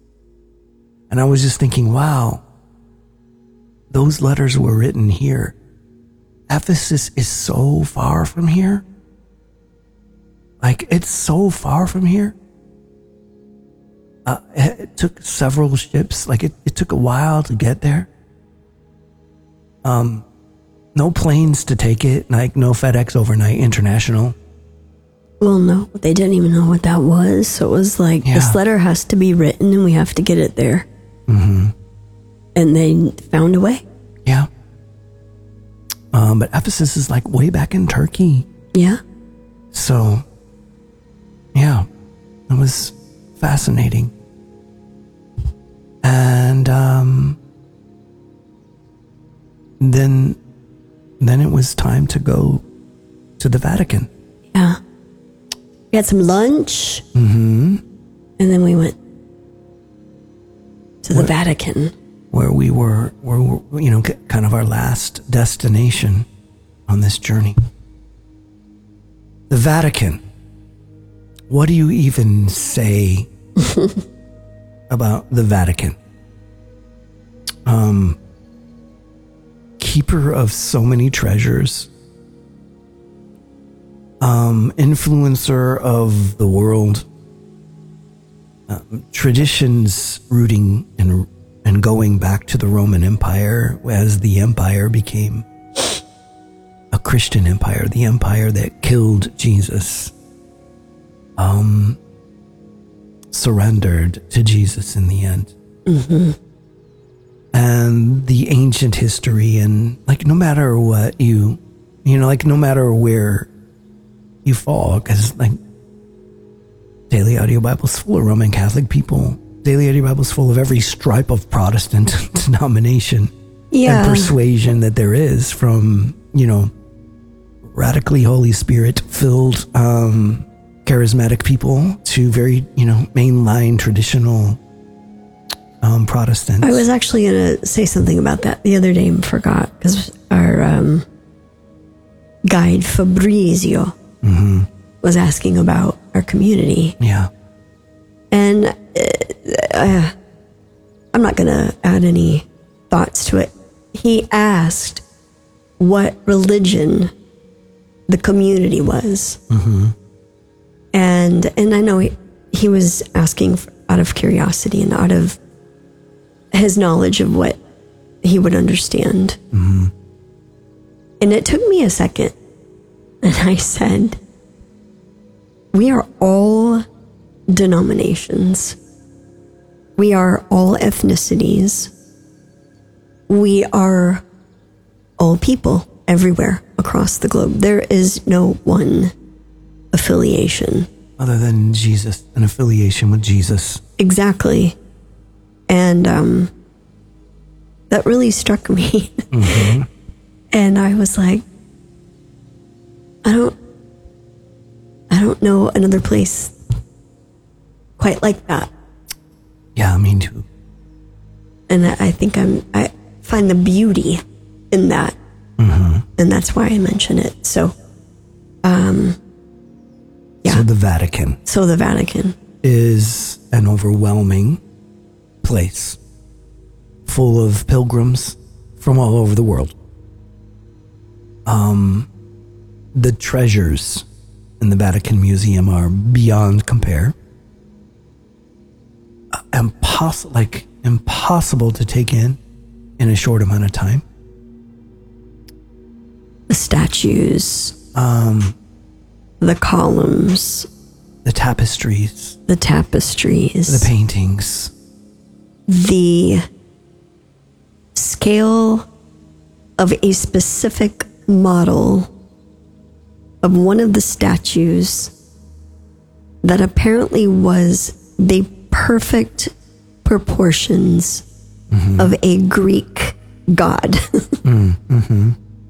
And I was just thinking, wow, those letters were written here. Ephesus is so far from here. Like, it's so far from here. Uh, it, it took several ships. Like, it, it took a while to get there. Um, no planes to take it. Like, no FedEx Overnight International. Well, no, they didn't even know what that was. So it was like, Yeah. this letter has to be written and we have to get it there. Mm-hmm. And they found a way. Yeah. Um, but Ephesus is like way back in Turkey. Yeah. So, yeah, it was fascinating. And um, then, then it was time to go to the Vatican. Yeah. We had some lunch. Mm-hmm. And then we went to the Where- Vatican. Where we were, where we were, you know, k- kind of our last destination on this journey. The Vatican. What do you even say about the Vatican? Um, keeper of so many treasures. Um, influencer of the world. Um, traditions rooting and and going back to the Roman Empire as the empire became a Christian empire, the empire that killed Jesus, um, surrendered to Jesus in the end. Mm-hmm. And the ancient history, and like no matter what you, you know, like no matter where you fall, because like Daily Audio Bible's full of Roman Catholic people. Daily Audio Bible's full of every stripe of Protestant denomination Yeah. and persuasion that there is, from, you know, radically Holy Spirit filled um, charismatic people to very, you know, mainline traditional um, Protestants. I was actually going to say something about that the other day and forgot, because our um, guide Fabrizio Mm-hmm. was asking about our community. Yeah. And uh, uh, I'm not going to add any thoughts to it. He asked what religion the community was. Mm-hmm. And and I know he, he was asking for, out of curiosity and out of his knowledge of what he would understand. Mm-hmm. And it took me a second. And I said, we are all denominations. We are all ethnicities. We are all people everywhere across the globe. There is no one affiliation. Other than Jesus, an affiliation with Jesus. Exactly. And um, that really struck me. Mm-hmm. And I was like, I don't, I don't know another place quite like that. Yeah, me too. And I, I think I'm, I find the beauty in that. Mm-hmm. And that's why I mention it. So, um, yeah. So the Vatican So the Vatican. is an overwhelming place full of pilgrims from all over the world. Um, the treasures in the Vatican Museum are beyond compare. Uh, Impossible, like impossible to take in in a short amount of time. The statues, Um, the columns, the tapestries, the tapestries, the paintings. the scale of a specific model of one of the statues that apparently was the perfect proportions mm-hmm. of a Greek god. mm, mm-hmm.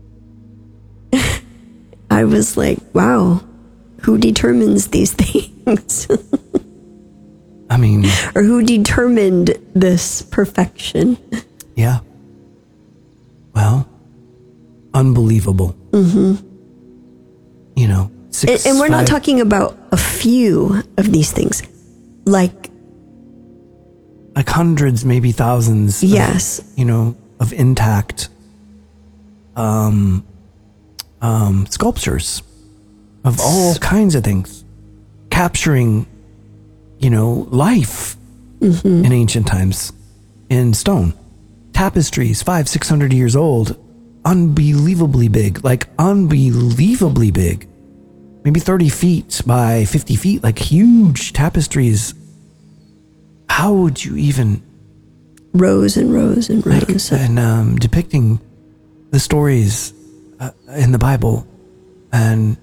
I was like, wow, who determines these things? I mean, Or who determined this perfection? yeah. Well, unbelievable. Mm-hmm. You know, six, And, and we're not five- talking about a few of these things. Like, like hundreds, maybe thousands. Yes. Of, you know, of intact um, um, sculptures of all kinds of things, capturing, you know, life mm-hmm. in ancient times in stone. Tapestries, five, six hundred years old, unbelievably big, like unbelievably big. Maybe thirty feet by fifty feet, like huge tapestries. How would you even... Rows and rows and rows. Like, and um, depicting the stories uh, in the Bible and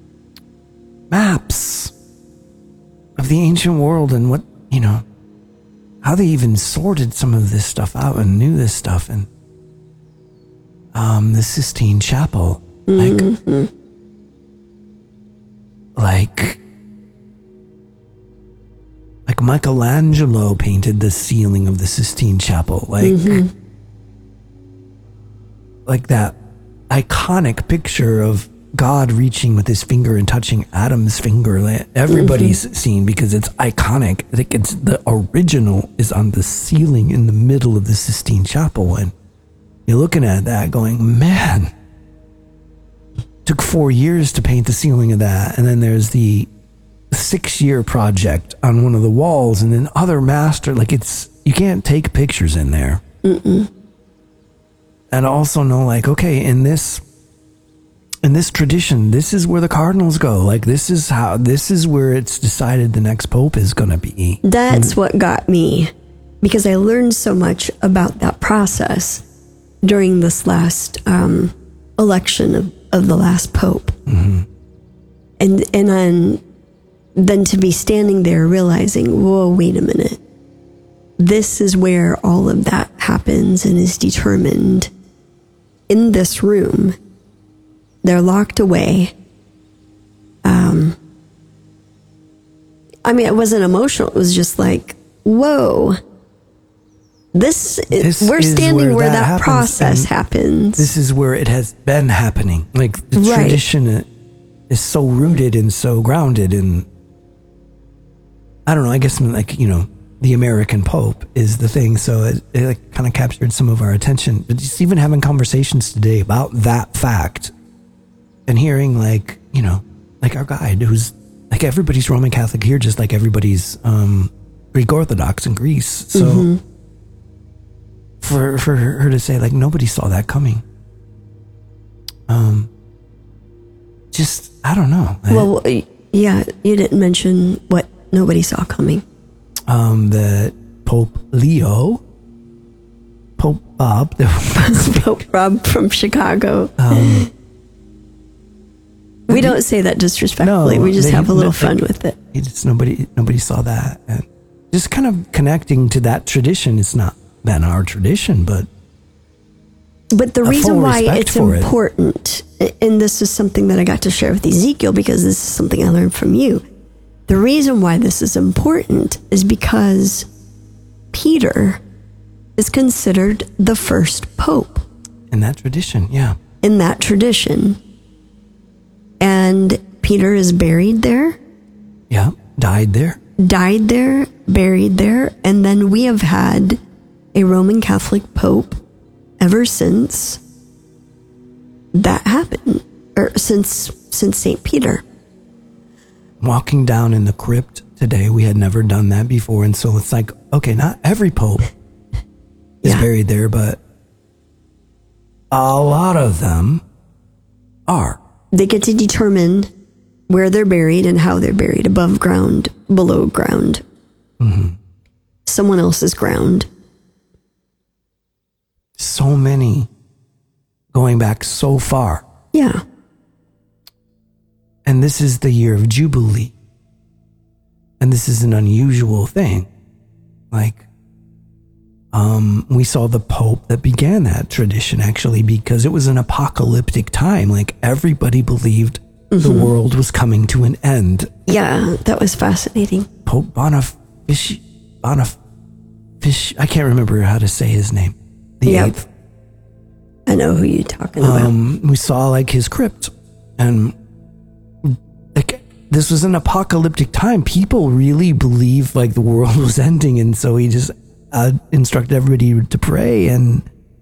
maps of the ancient world and what, you know, how they even sorted some of this stuff out and knew this stuff. And um, the Sistine Chapel, mm-hmm. like... Like, like Michelangelo painted the ceiling of the Sistine Chapel. Like, mm-hmm. like that iconic picture of God reaching with his finger and touching Adam's finger. Like everybody's mm-hmm. seen because it's iconic. Like it's the original is on the ceiling in the middle of the Sistine Chapel, and you're looking at that, going, man. Took four years to paint the ceiling of that. And then there's the six-year project on one of the walls, and then other master, like it's, you can't take pictures in there. Mm-mm. And also know, like, okay, in this, in this tradition, this is where the cardinals go. Like, this is how, this is where it's decided the next pope is going to be. That's and, what got me, because I learned so much about that process during this last um, election of of the last pope. Mm-hmm. And and then, then to be standing there realizing, whoa, wait a minute. This is where all of that happens and is determined in this room. They're locked away. Um, I mean, it wasn't emotional. It was just like, whoa. This, this is, we're standing where, where that, that process happens. This is where it has been happening. Like the right. tradition is so rooted and so grounded in, I don't know, I guess like, you know, the American Pope is the thing. So it, it like kind of captured some of our attention. But just even having conversations today about that fact and hearing like, you know, like our guide who's like everybody's Roman Catholic here, just like everybody's um, Greek Orthodox in Greece. So mm-hmm. For for her to say, like, nobody saw that coming. Um, just, I don't know. Well, I, yeah, you didn't mention what nobody saw coming. Um, that Pope Leo, Pope Bob. Pope Bob from Chicago. Um, we don't say that disrespectfully. No, we just they, have a little no, fun with it. it just, nobody, nobody saw that. And just kind of connecting to that tradition. It's not been our tradition, but but the reason why it's important, it. and this is something that I got to share with Ezekiel because this is something I learned from you. The reason why this is important is because Peter is considered the first pope in that tradition. Yeah, in that tradition, and Peter is buried there. Yeah, died there. Died there, buried there, and then we have had a Roman Catholic Pope ever since that happened, or since since Saint Peter. Walking down in the crypt today, we had never done that before, and so it's like, okay, not every Pope is yeah. buried there, but a lot of them are. They get to determine where they're buried and how they're buried, above ground, below ground, mm-hmm. someone else's ground. So many going back so far. Yeah. And this is the year of Jubilee. And this is an unusual thing. Like, um, we saw the Pope that began that tradition, actually, because it was an apocalyptic time. Like, everybody believed mm-hmm. the world was coming to an end. Yeah, that was fascinating. Pope Boniface, Boniface, I can't remember how to say his name. The yep. eighth. I know who you're talking about. Um, we saw like his crypt, and like this was an apocalyptic time. People really believed like the world was ending, and so he just uh, instructed everybody to pray, and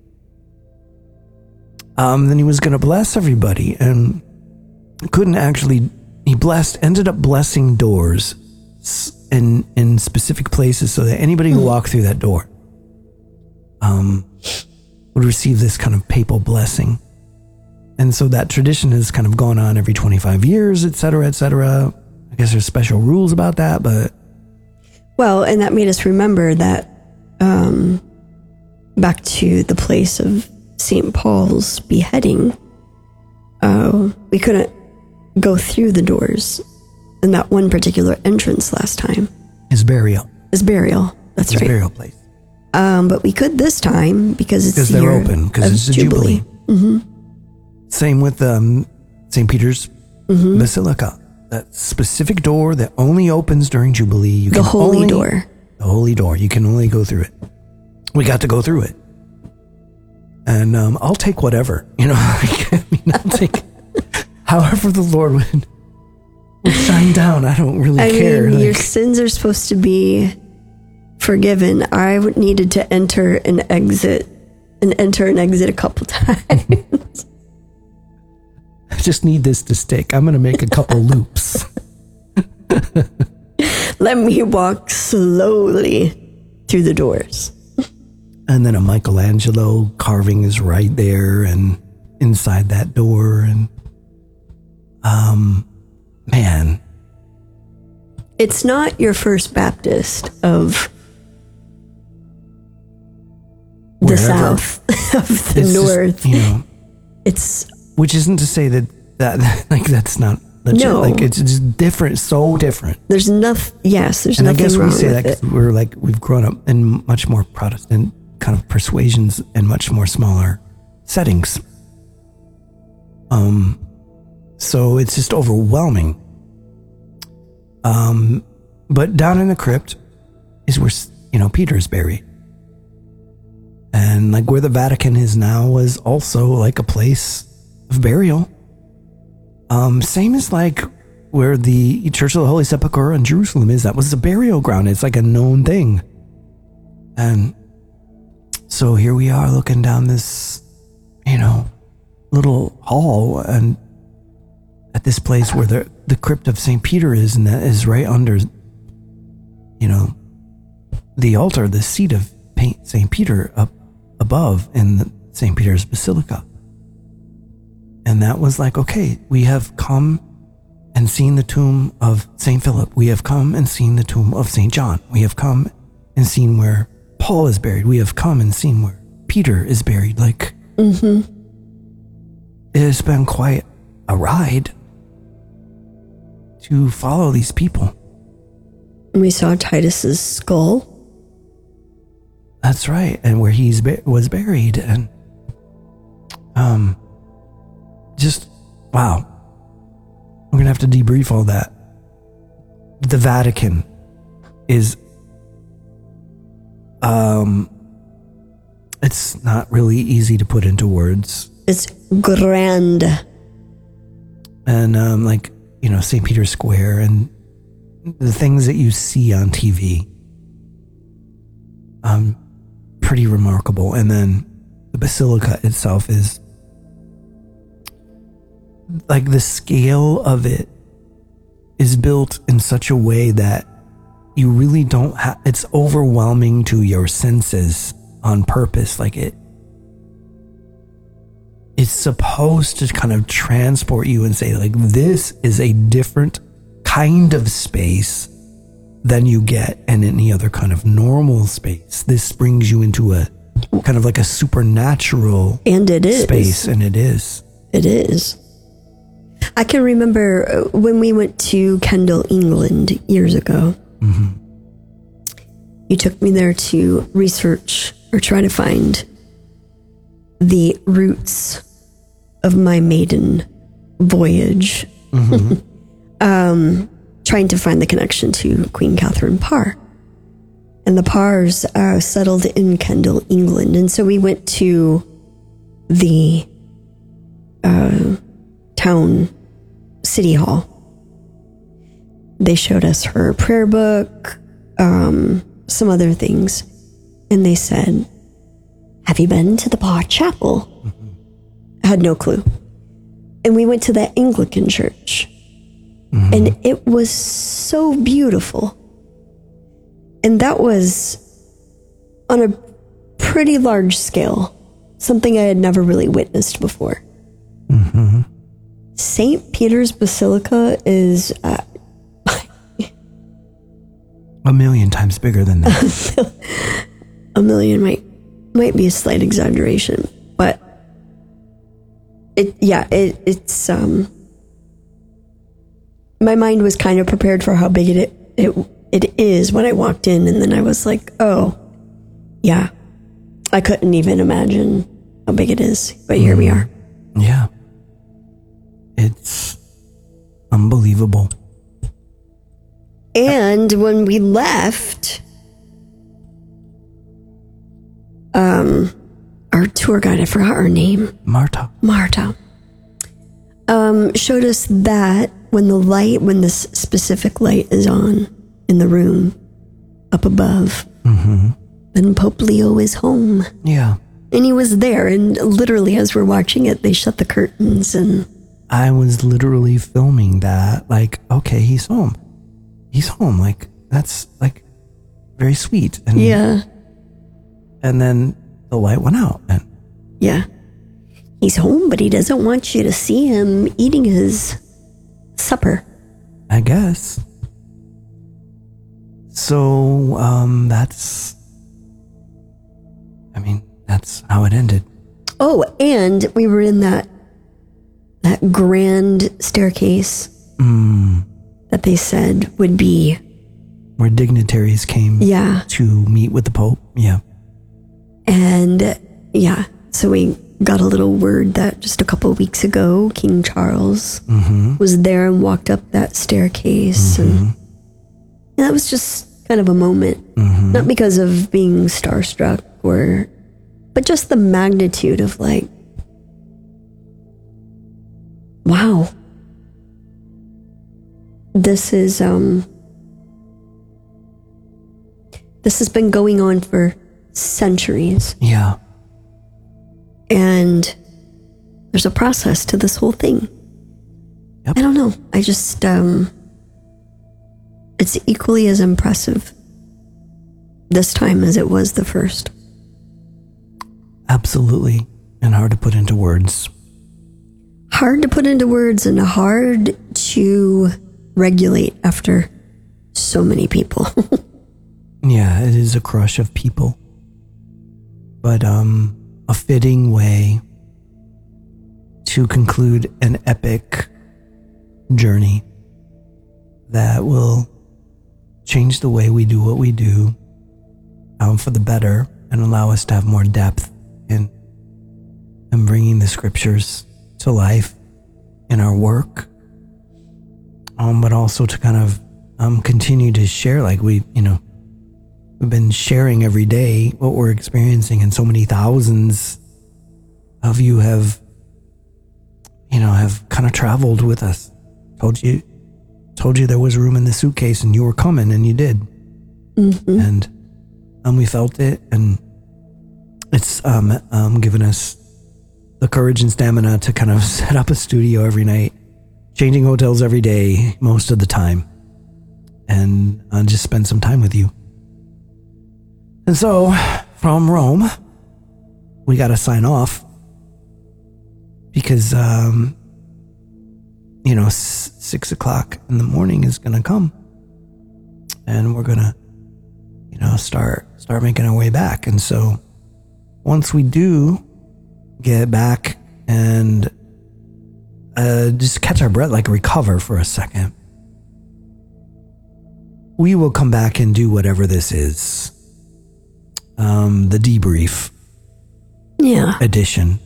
um, then he was going to bless everybody, and couldn't actually. He blessed, ended up blessing doors in in specific places, so that anybody who walked through that door um, would receive this kind of papal blessing. And so that tradition has kind of gone on every twenty-five years, et cetera, et cetera. I guess there's special rules about that, but... Well, and that made us remember that um, back to the place of Saint Paul's beheading, uh, we couldn't go through the doors in that one particular entrance last time. His burial. His burial, that's His right. burial place. Um, but we could this time because it's Because the they're year open, because of it's a Jubilee. Jubilee. Mm-hmm. Same with um, Saint Peter's Mm-hmm. Basilica. That specific door that only opens during Jubilee. You The can holy only, door. The holy door. You can only go through it. We got to go through it. And um, I'll take whatever. You know, I mean, I'll take however the Lord would, would shine down. I don't really I care. mean, like, your sins are supposed to be forgiven. I would needed to enter and exit and enter and exit a couple times. I just need this to stick. I'm going to make a couple loops. Let me walk slowly through the doors. And then a Michelangelo carving is right there and inside that door. And, um, man. It's not your First Baptist of the Wherever. south, of the It's north. just, you know, It's which isn't to say that, that like, that's not legit. No. Like, it's just different, so different. there's nothing. Yes, there's And I nothing guess wrong we say with that it. because we're like, we've grown up in much more Protestant kind of persuasions and much more smaller settings. Um, so it's just overwhelming. Um, but down in the crypt is where, you know, Peter is buried. And like where the Vatican is now was also like a place of burial. Um, same as like where the Church of the Holy Sepulchre in Jerusalem is. That was a burial ground. It's like a known thing. And so here we are looking down this, you know, little hall and at this place where the, the crypt of Saint Peter is, and that is right under, you know, the altar, the seat of Saint Peter up above in the Saint Peter's Basilica. And that was like, okay, we have come and seen the tomb of Saint Philip. We have come and seen the tomb of Saint John. We have come and seen where Paul is buried. We have come and seen where Peter is buried. Like, Mm-hmm. it has been quite a ride to follow these people. We saw Titus's skull. That's right. And where he's ba- was buried. And um, just, wow. We're going to have to debrief all that. The Vatican is, um, it's not really easy to put into words. It's grand. And um, like, you know, Saint Peter's Square and the things that you see on T V. Um, pretty remarkable. And then the Basilica itself is like the scale of it is built in such a way that you really don't have, it's overwhelming to your senses on purpose. Like it, it's supposed to kind of transport you and say like, this is a different kind of space than you get in any other kind of normal space. This brings you into a kind of like a supernatural And it is. space, and it is. It is. I can remember when we went to Kendal, England years ago. Mm-hmm. You took me there to research or try to find the roots of my maiden voyage. Mm-hmm. um, trying to find the connection to Queen Catherine Parr. And the Parrs uh, settled in Kendal, England. And so we went to the uh, town city hall. They showed us her prayer book, um, some other things. and they said, have you been to the Pot Chapel? Mm-hmm. I had no clue. And we went to the Anglican church. Mm-hmm. And it was so beautiful. And that was on a pretty large scale, something I had never really witnessed before. Mm-hmm. Saint Peter's Basilica is uh, a million times bigger than that. A million might might be a slight exaggeration, but it yeah it it's um my mind was kind of prepared for how big it it it is when I walked in, and then I was like, oh yeah, I couldn't even imagine how big it is, but here mm. we are. Yeah, it's unbelievable. And when we left, um, our tour guide, I forgot her name. Marta. Marta. Um, showed us that when the light, when this specific light is on in the room up above, mm-hmm. then Pope Leo is home. Yeah. And he was there, and literally as we're watching it, they shut the curtains, and I was literally filming that, like, okay, he's home. He's home. Like, that's like very sweet. And, yeah. And then the light went out. And yeah. He's home, but he doesn't want you to see him eating his supper. I guess. So, um, that's, I mean, that's how it ended. Oh, and we were in that, that grand staircase. Mm. That they said would be where dignitaries came yeah. to meet with the Pope. Yeah. And yeah, so we got a little word that just a couple of weeks ago, King Charles mm-hmm. was there and walked up that staircase. Mm-hmm. And, and that was just kind of a moment, mm-hmm. not because of being starstruck or, but just the magnitude of like, wow. This is, um, this has been going on for centuries. Yeah. And there's a process to this whole thing. Yep. I don't know. I just, um, it's equally as impressive this time as it was the first. Absolutely. And hard to put into words. Hard to put into words and hard to regulate after so many people. Yeah, it is a crush of people. But um, a fitting way to conclude an epic journey that will change the way we do what we do um, for the better and allow us to have more depth in, in bringing the scriptures to life in our work. Um, but also to kind of um, continue to share, like we, you know, we've been sharing every day what we're experiencing, and so many thousands of you have, you know, have kind of traveled with us. Told you, told you there was room in the suitcase, and you were coming, and you did, mm-hmm. and um, we felt it, and it's um, um, given us the courage and stamina to kind of set up a studio every night. Changing hotels every day, most of the time, and uh, just spend some time with you. And so, from Rome, we got to sign off because, um, you know, s- six o'clock in the morning is going to come, and we're going to, you know, start start making our way back. And so, once we do get back and Uh, just catch our breath, like recover for a second, we will come back and do whatever this is. Um, the debrief yeah. edition.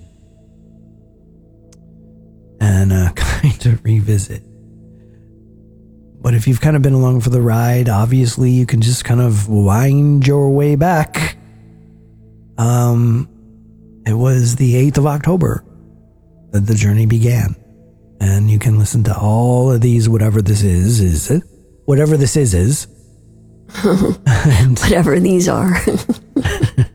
And uh, kind of revisit. But if you've kind of been along for the ride, obviously you can just kind of wind your way back. Um, it was the eighth of October that the journey began. And you can listen to all of these, whatever this is, is it? Whatever this is, is. And whatever these are.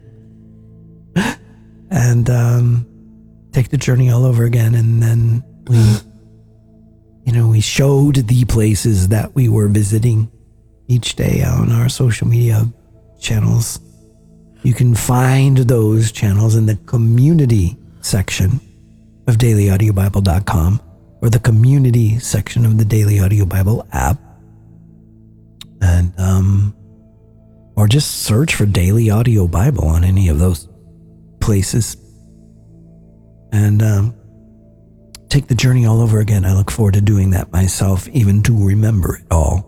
and um, take the journey all over again. And then we, you know, we showed the places that we were visiting each day on our social media channels. You can find those channels in the community section of daily audio bible dot com or the community section of the Daily Audio Bible app. And, um, or just search for Daily Audio Bible on any of those places. And, um, take the journey all over again. I look forward to doing that myself, even to remember it all.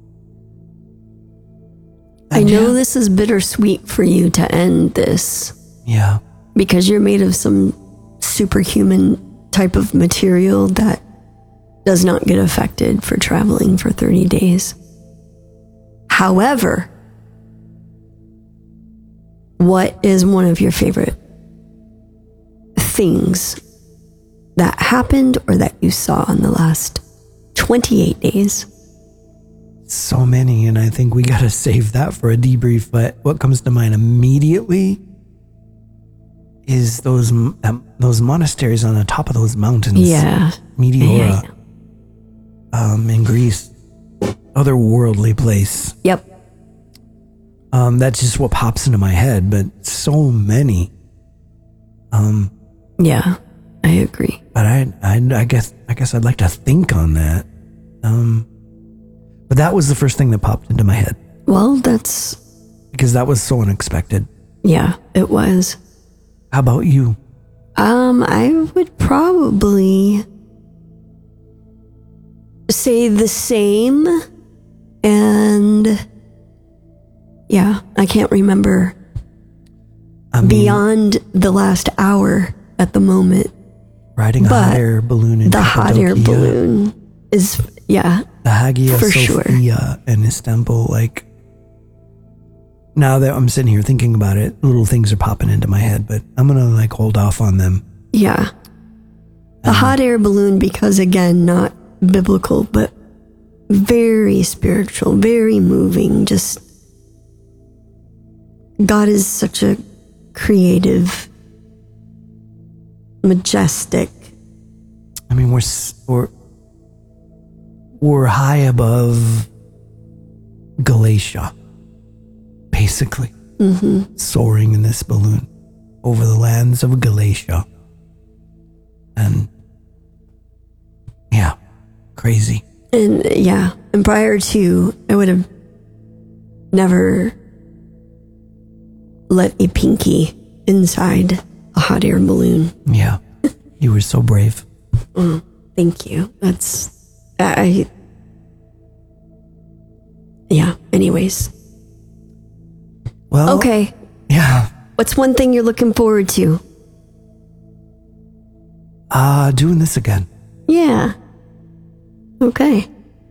And I know yeah. this is bittersweet for you to end this. Yeah. Because you're made of some superhuman type of material that does not get affected for traveling for thirty days. However, what is one of your favorite things that happened or that you saw in the last twenty-eight days? So many, and I think we got to save that for a debrief. But what comes to mind immediately is those um, those monasteries on the top of those mountains. Yeah. Meteora. Yeah. Um, in Greece. Otherworldly place. Yep. Um, that's just what pops into my head, but so many. Um, yeah, I agree. But I, I, I guess, I guess I'd like to think on that. Um, but that was the first thing that popped into my head. Well, that's because that was so unexpected. Yeah, it was. How about you? Um, I would probably say the same, and yeah, I can't remember I mean, beyond the last hour at the moment. Riding a hot air balloon in the hot air balloon is yeah, the Hagia for Sophia sure. in Istanbul. Like now that I'm sitting here thinking about it, little things are popping into my head, but I'm gonna like hold off on them. Yeah, the um, hot air balloon, because again, not biblical, but very spiritual, very moving. Just God is such a creative, majestic. I mean, we're we're we're high above Galatia, basically, mm-hmm. soaring in this balloon over the lands of Galatia, and yeah. Crazy. And yeah, and prior to, I would have never let a pinky inside a hot air balloon. Yeah, you were so brave. Oh, thank you. That's, I, yeah, anyways. Well, okay. Yeah. What's one thing you're looking forward to? Uh, doing this again. Yeah. Okay.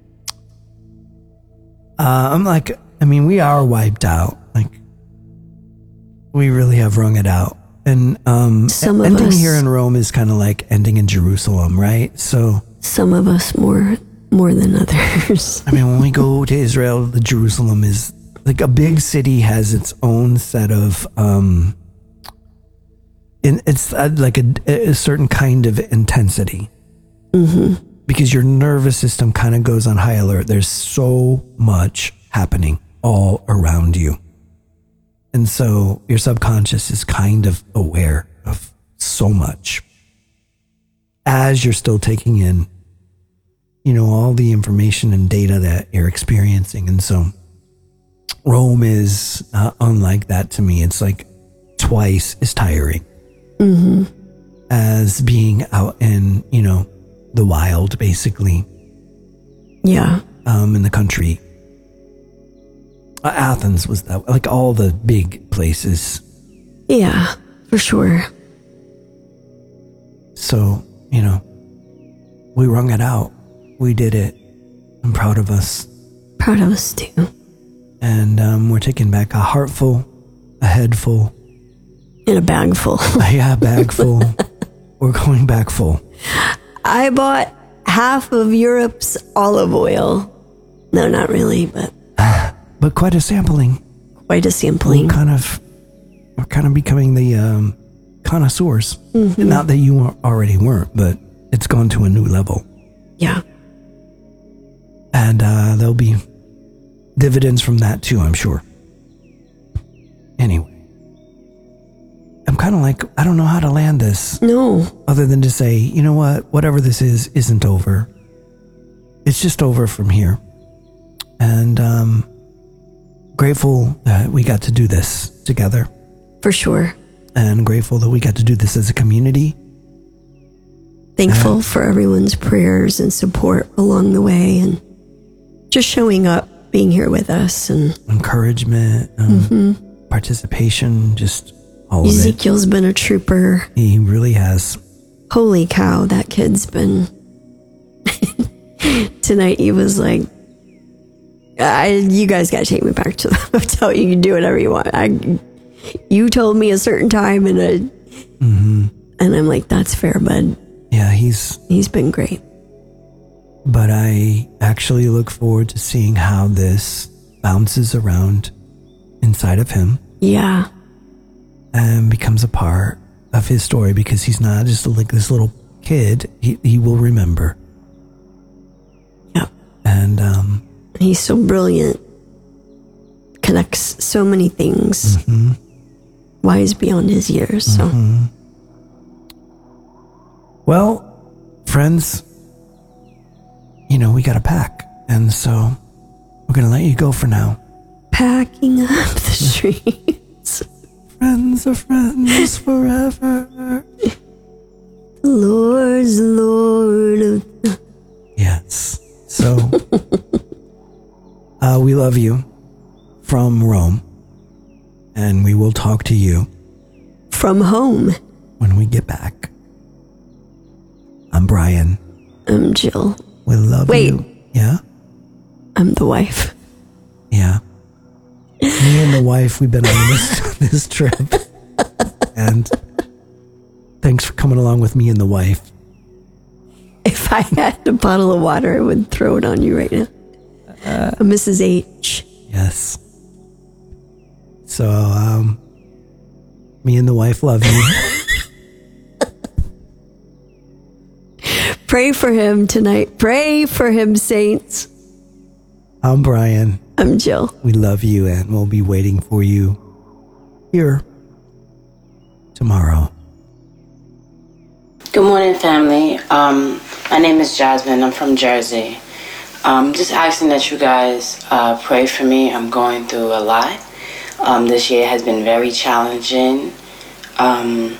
Uh, I'm like, I mean, we are wiped out. Like, we really have wrung it out. And um, some of ending us, here in Rome is kind of like ending in Jerusalem, right? So some of us more more than others. I mean, when we go to Israel, the Jerusalem is like a big city has its own set of um, in, it's uh, like a, a certain kind of intensity. Mm-hmm. Because your nervous system kind of goes on high alert. There's so much happening all around you. And so your subconscious is kind of aware of so much as you're still taking in, you know, all the information and data that you're experiencing. And so Rome is uh, unlike that to me. It's like twice as tiring mm-hmm. as being out in, you know, the wild, basically. Yeah. Um, in the country. Uh, Athens was that, like all the big places. Yeah, for sure. So, you know, we wrung it out. We did it. I'm proud of us. Proud of us too. And um, we're taking back a heart full, a head full. And a bag full. Yeah, a bag full. We're going back full. I bought half of Europe's olive oil. No, not really, but but quite a sampling. Quite a sampling. We're kind of, we're kind of becoming the um, connoisseurs. Mm-hmm. Not that you already weren't, but it's gone to a new level. Yeah. And uh, there'll be dividends from that too, I'm sure. Anyway, I'm kind of like, I don't know how to land this. No. Other than to say, you know what? Whatever this is, isn't over. It's just over from here. And um, grateful that we got to do this together. For sure. And grateful that we got to do this as a community. Thankful and, for everyone's prayers and support along the way, and just showing up, being here with us, and encouragement, um, mm-hmm. participation, just all Ezekiel's of it. Ezekiel's been a trooper. He really has. Holy cow, that kid's been... Tonight he was like, I, you guys got to take me back to the hotel. You can do whatever you want. I, you told me a certain time, and I, mm-hmm. and I'm like, that's fair, bud. Yeah, he's he's been great. But I actually look forward to seeing how this bounces around inside of him. Yeah, and becomes a part of his story, because he's not just like this little kid. He he will remember. Yeah, and um, he's so brilliant. Connects so many things. Mm-hmm. Wise beyond his years. So. Mm-hmm. Well, friends, you know, we got to pack. And so we're going to let you go for now. Packing up the streets. Friends are friends forever. The Lord's the Lord of... Yes. So, uh, we love you from Rome. And we will talk to you. From home. When we get back. I'm Brian. I'm Jill. We love Wait. you. Yeah? I'm the wife. Yeah. Me and the wife, we've been on this, this trip. And thanks for coming along with me and the wife. If I had a bottle of water, I would throw it on you right now. Uh, Missus H. Yes. So, um, me and the wife love you. Pray for him tonight. Pray for him, saints. I'm Brian. I'm Jill. We love you, and we'll be waiting for you here tomorrow. Good morning, family. Um, my name is Jasmine. I'm from Jersey. Um, just asking that you guys uh, pray for me. I'm going through a lot. Um, this year has been very challenging. Um,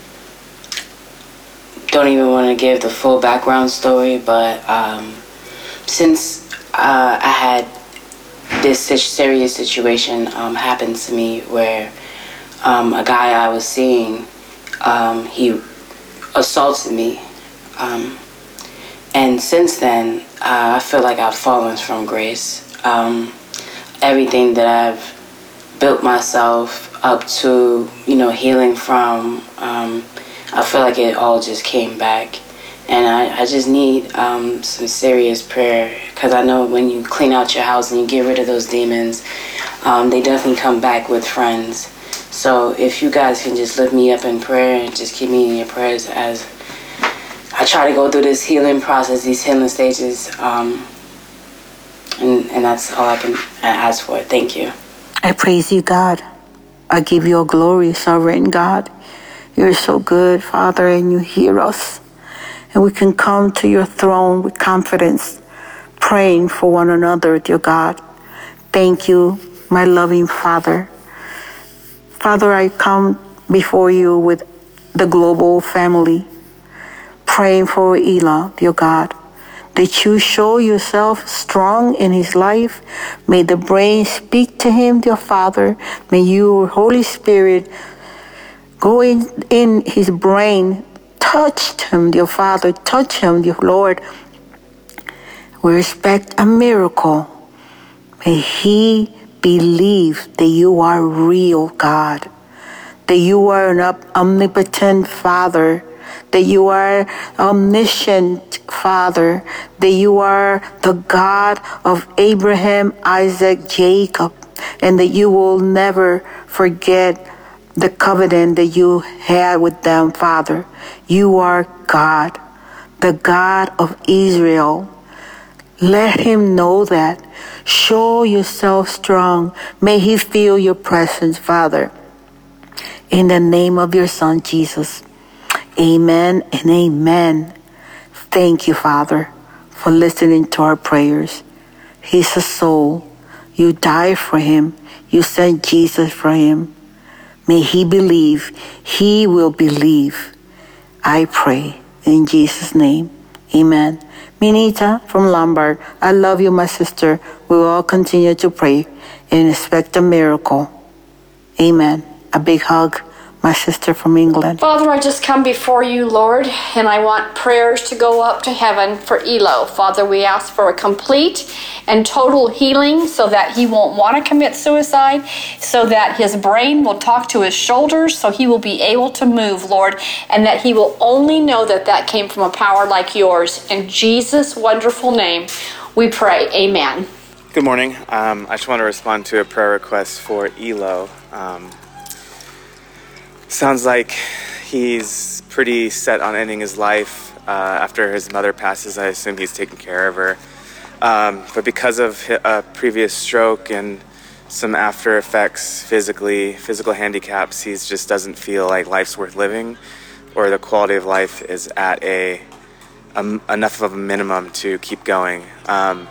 don't even want to give the full background story, but um, since uh, I had this serious situation um, happen to me where um, a guy I was seeing, um, he assaulted me. Um, and since then, uh, I feel like I've fallen from grace. Um, everything that I've built myself up to, you know, healing from, um, I feel like it all just came back. And I, I just need um, some serious prayer, because I know when you clean out your house and you get rid of those demons, um, they definitely come back with friends. So if you guys can just lift me up in prayer and just keep me in your prayers as I try to go through this healing process, these healing stages, um, and, and that's all I can ask for. Thank you. I praise you, God. I give you all glory, sovereign God. You're so good, Father, and you hear us. And we can come to your throne with confidence, praying for one another, dear God. Thank you, my loving Father. Father, I come before you with the global family, praying for Ela, dear God, that you show yourself strong in his life. May the brain speak to him, dear Father. May you, Holy Spirit, go in, in his brain, touch him, dear Father, touch him, dear Lord. We expect a miracle. May he believe that you are real, God, that you are an omnipotent Father, that you are omniscient Father, that you are the God of Abraham, Isaac, Jacob, and that you will never forget the covenant that you had with them, Father. You are God, the God of Israel. Let him know that. Show yourself strong. May he feel your presence, Father. In the name of your Son, Jesus. Amen and amen. Thank you, Father, for listening to our prayers. He's a soul. You died for him. You sent Jesus for him. May he believe. He will believe. I pray in Jesus' name. Amen. Minita from Lombard, I love you, my sister. We will all continue to pray and expect a miracle. Amen. A big hug, my sister from England. Father, I just come before you, Lord, and I want prayers to go up to heaven for Elo. Father, we ask for a complete and total healing so that he won't want to commit suicide, so that his brain will talk to his shoulders, so he will be able to move, Lord, and that he will only know that that came from a power like yours. In Jesus' wonderful name, we pray. Amen. Good morning. Um, I just want to respond to a prayer request for Elo. Um, Sounds like he's pretty set on ending his life. Uh, after his mother passes, I assume he's taking care of her. Um, but because of a previous stroke and some after effects physically, physical handicaps, he just doesn't feel like life's worth living, or the quality of life is at a, a enough of a minimum to keep going. Um,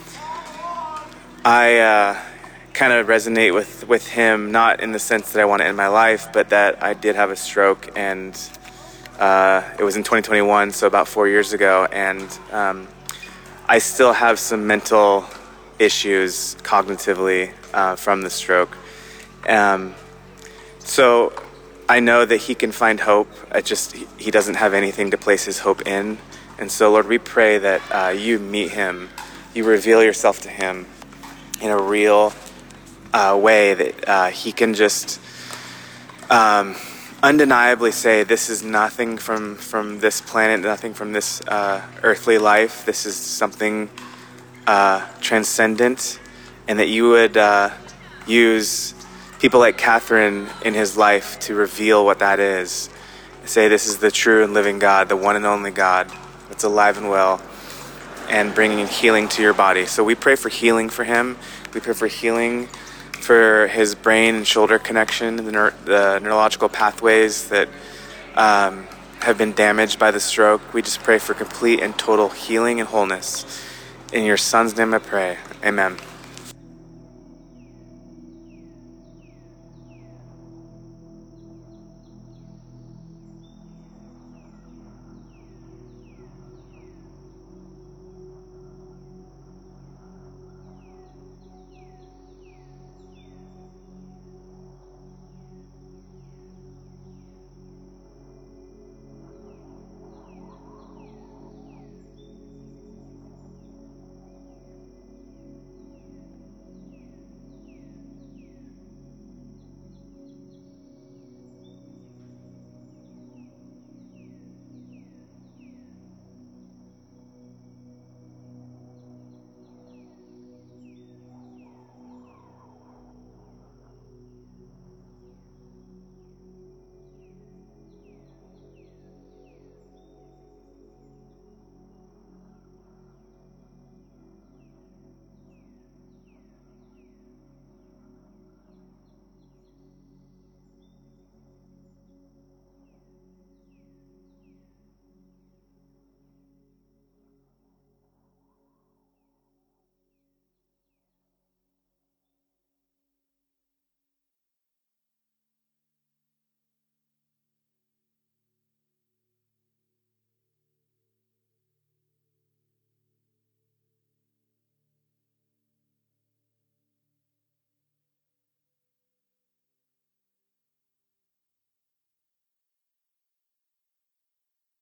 I... Uh, kind of resonate with, with him, not in the sense that I want to end my life, but that I did have a stroke, and uh, it was in twenty twenty-one, so about four years ago, and um, I still have some mental issues cognitively uh, from the stroke. Um, so I know that he can find hope. I just he doesn't have anything to place his hope in, and so Lord, we pray that uh, you meet him, you reveal yourself to him in a real Uh, way that uh, he can just um, undeniably say, this is nothing from, from this planet, nothing from this uh, earthly life. This is something uh, transcendent, and that you would uh, use people like Catherine in his life to reveal what that is. Say, this is the true and living God, the one and only God that's alive and well, and bringing healing to your body. So we pray for healing for him. We pray for healing for his brain and shoulder connection, the, neur- the neurological pathways that um, have been damaged by the stroke. We just pray for complete and total healing and wholeness. In your Son's name I pray. Amen.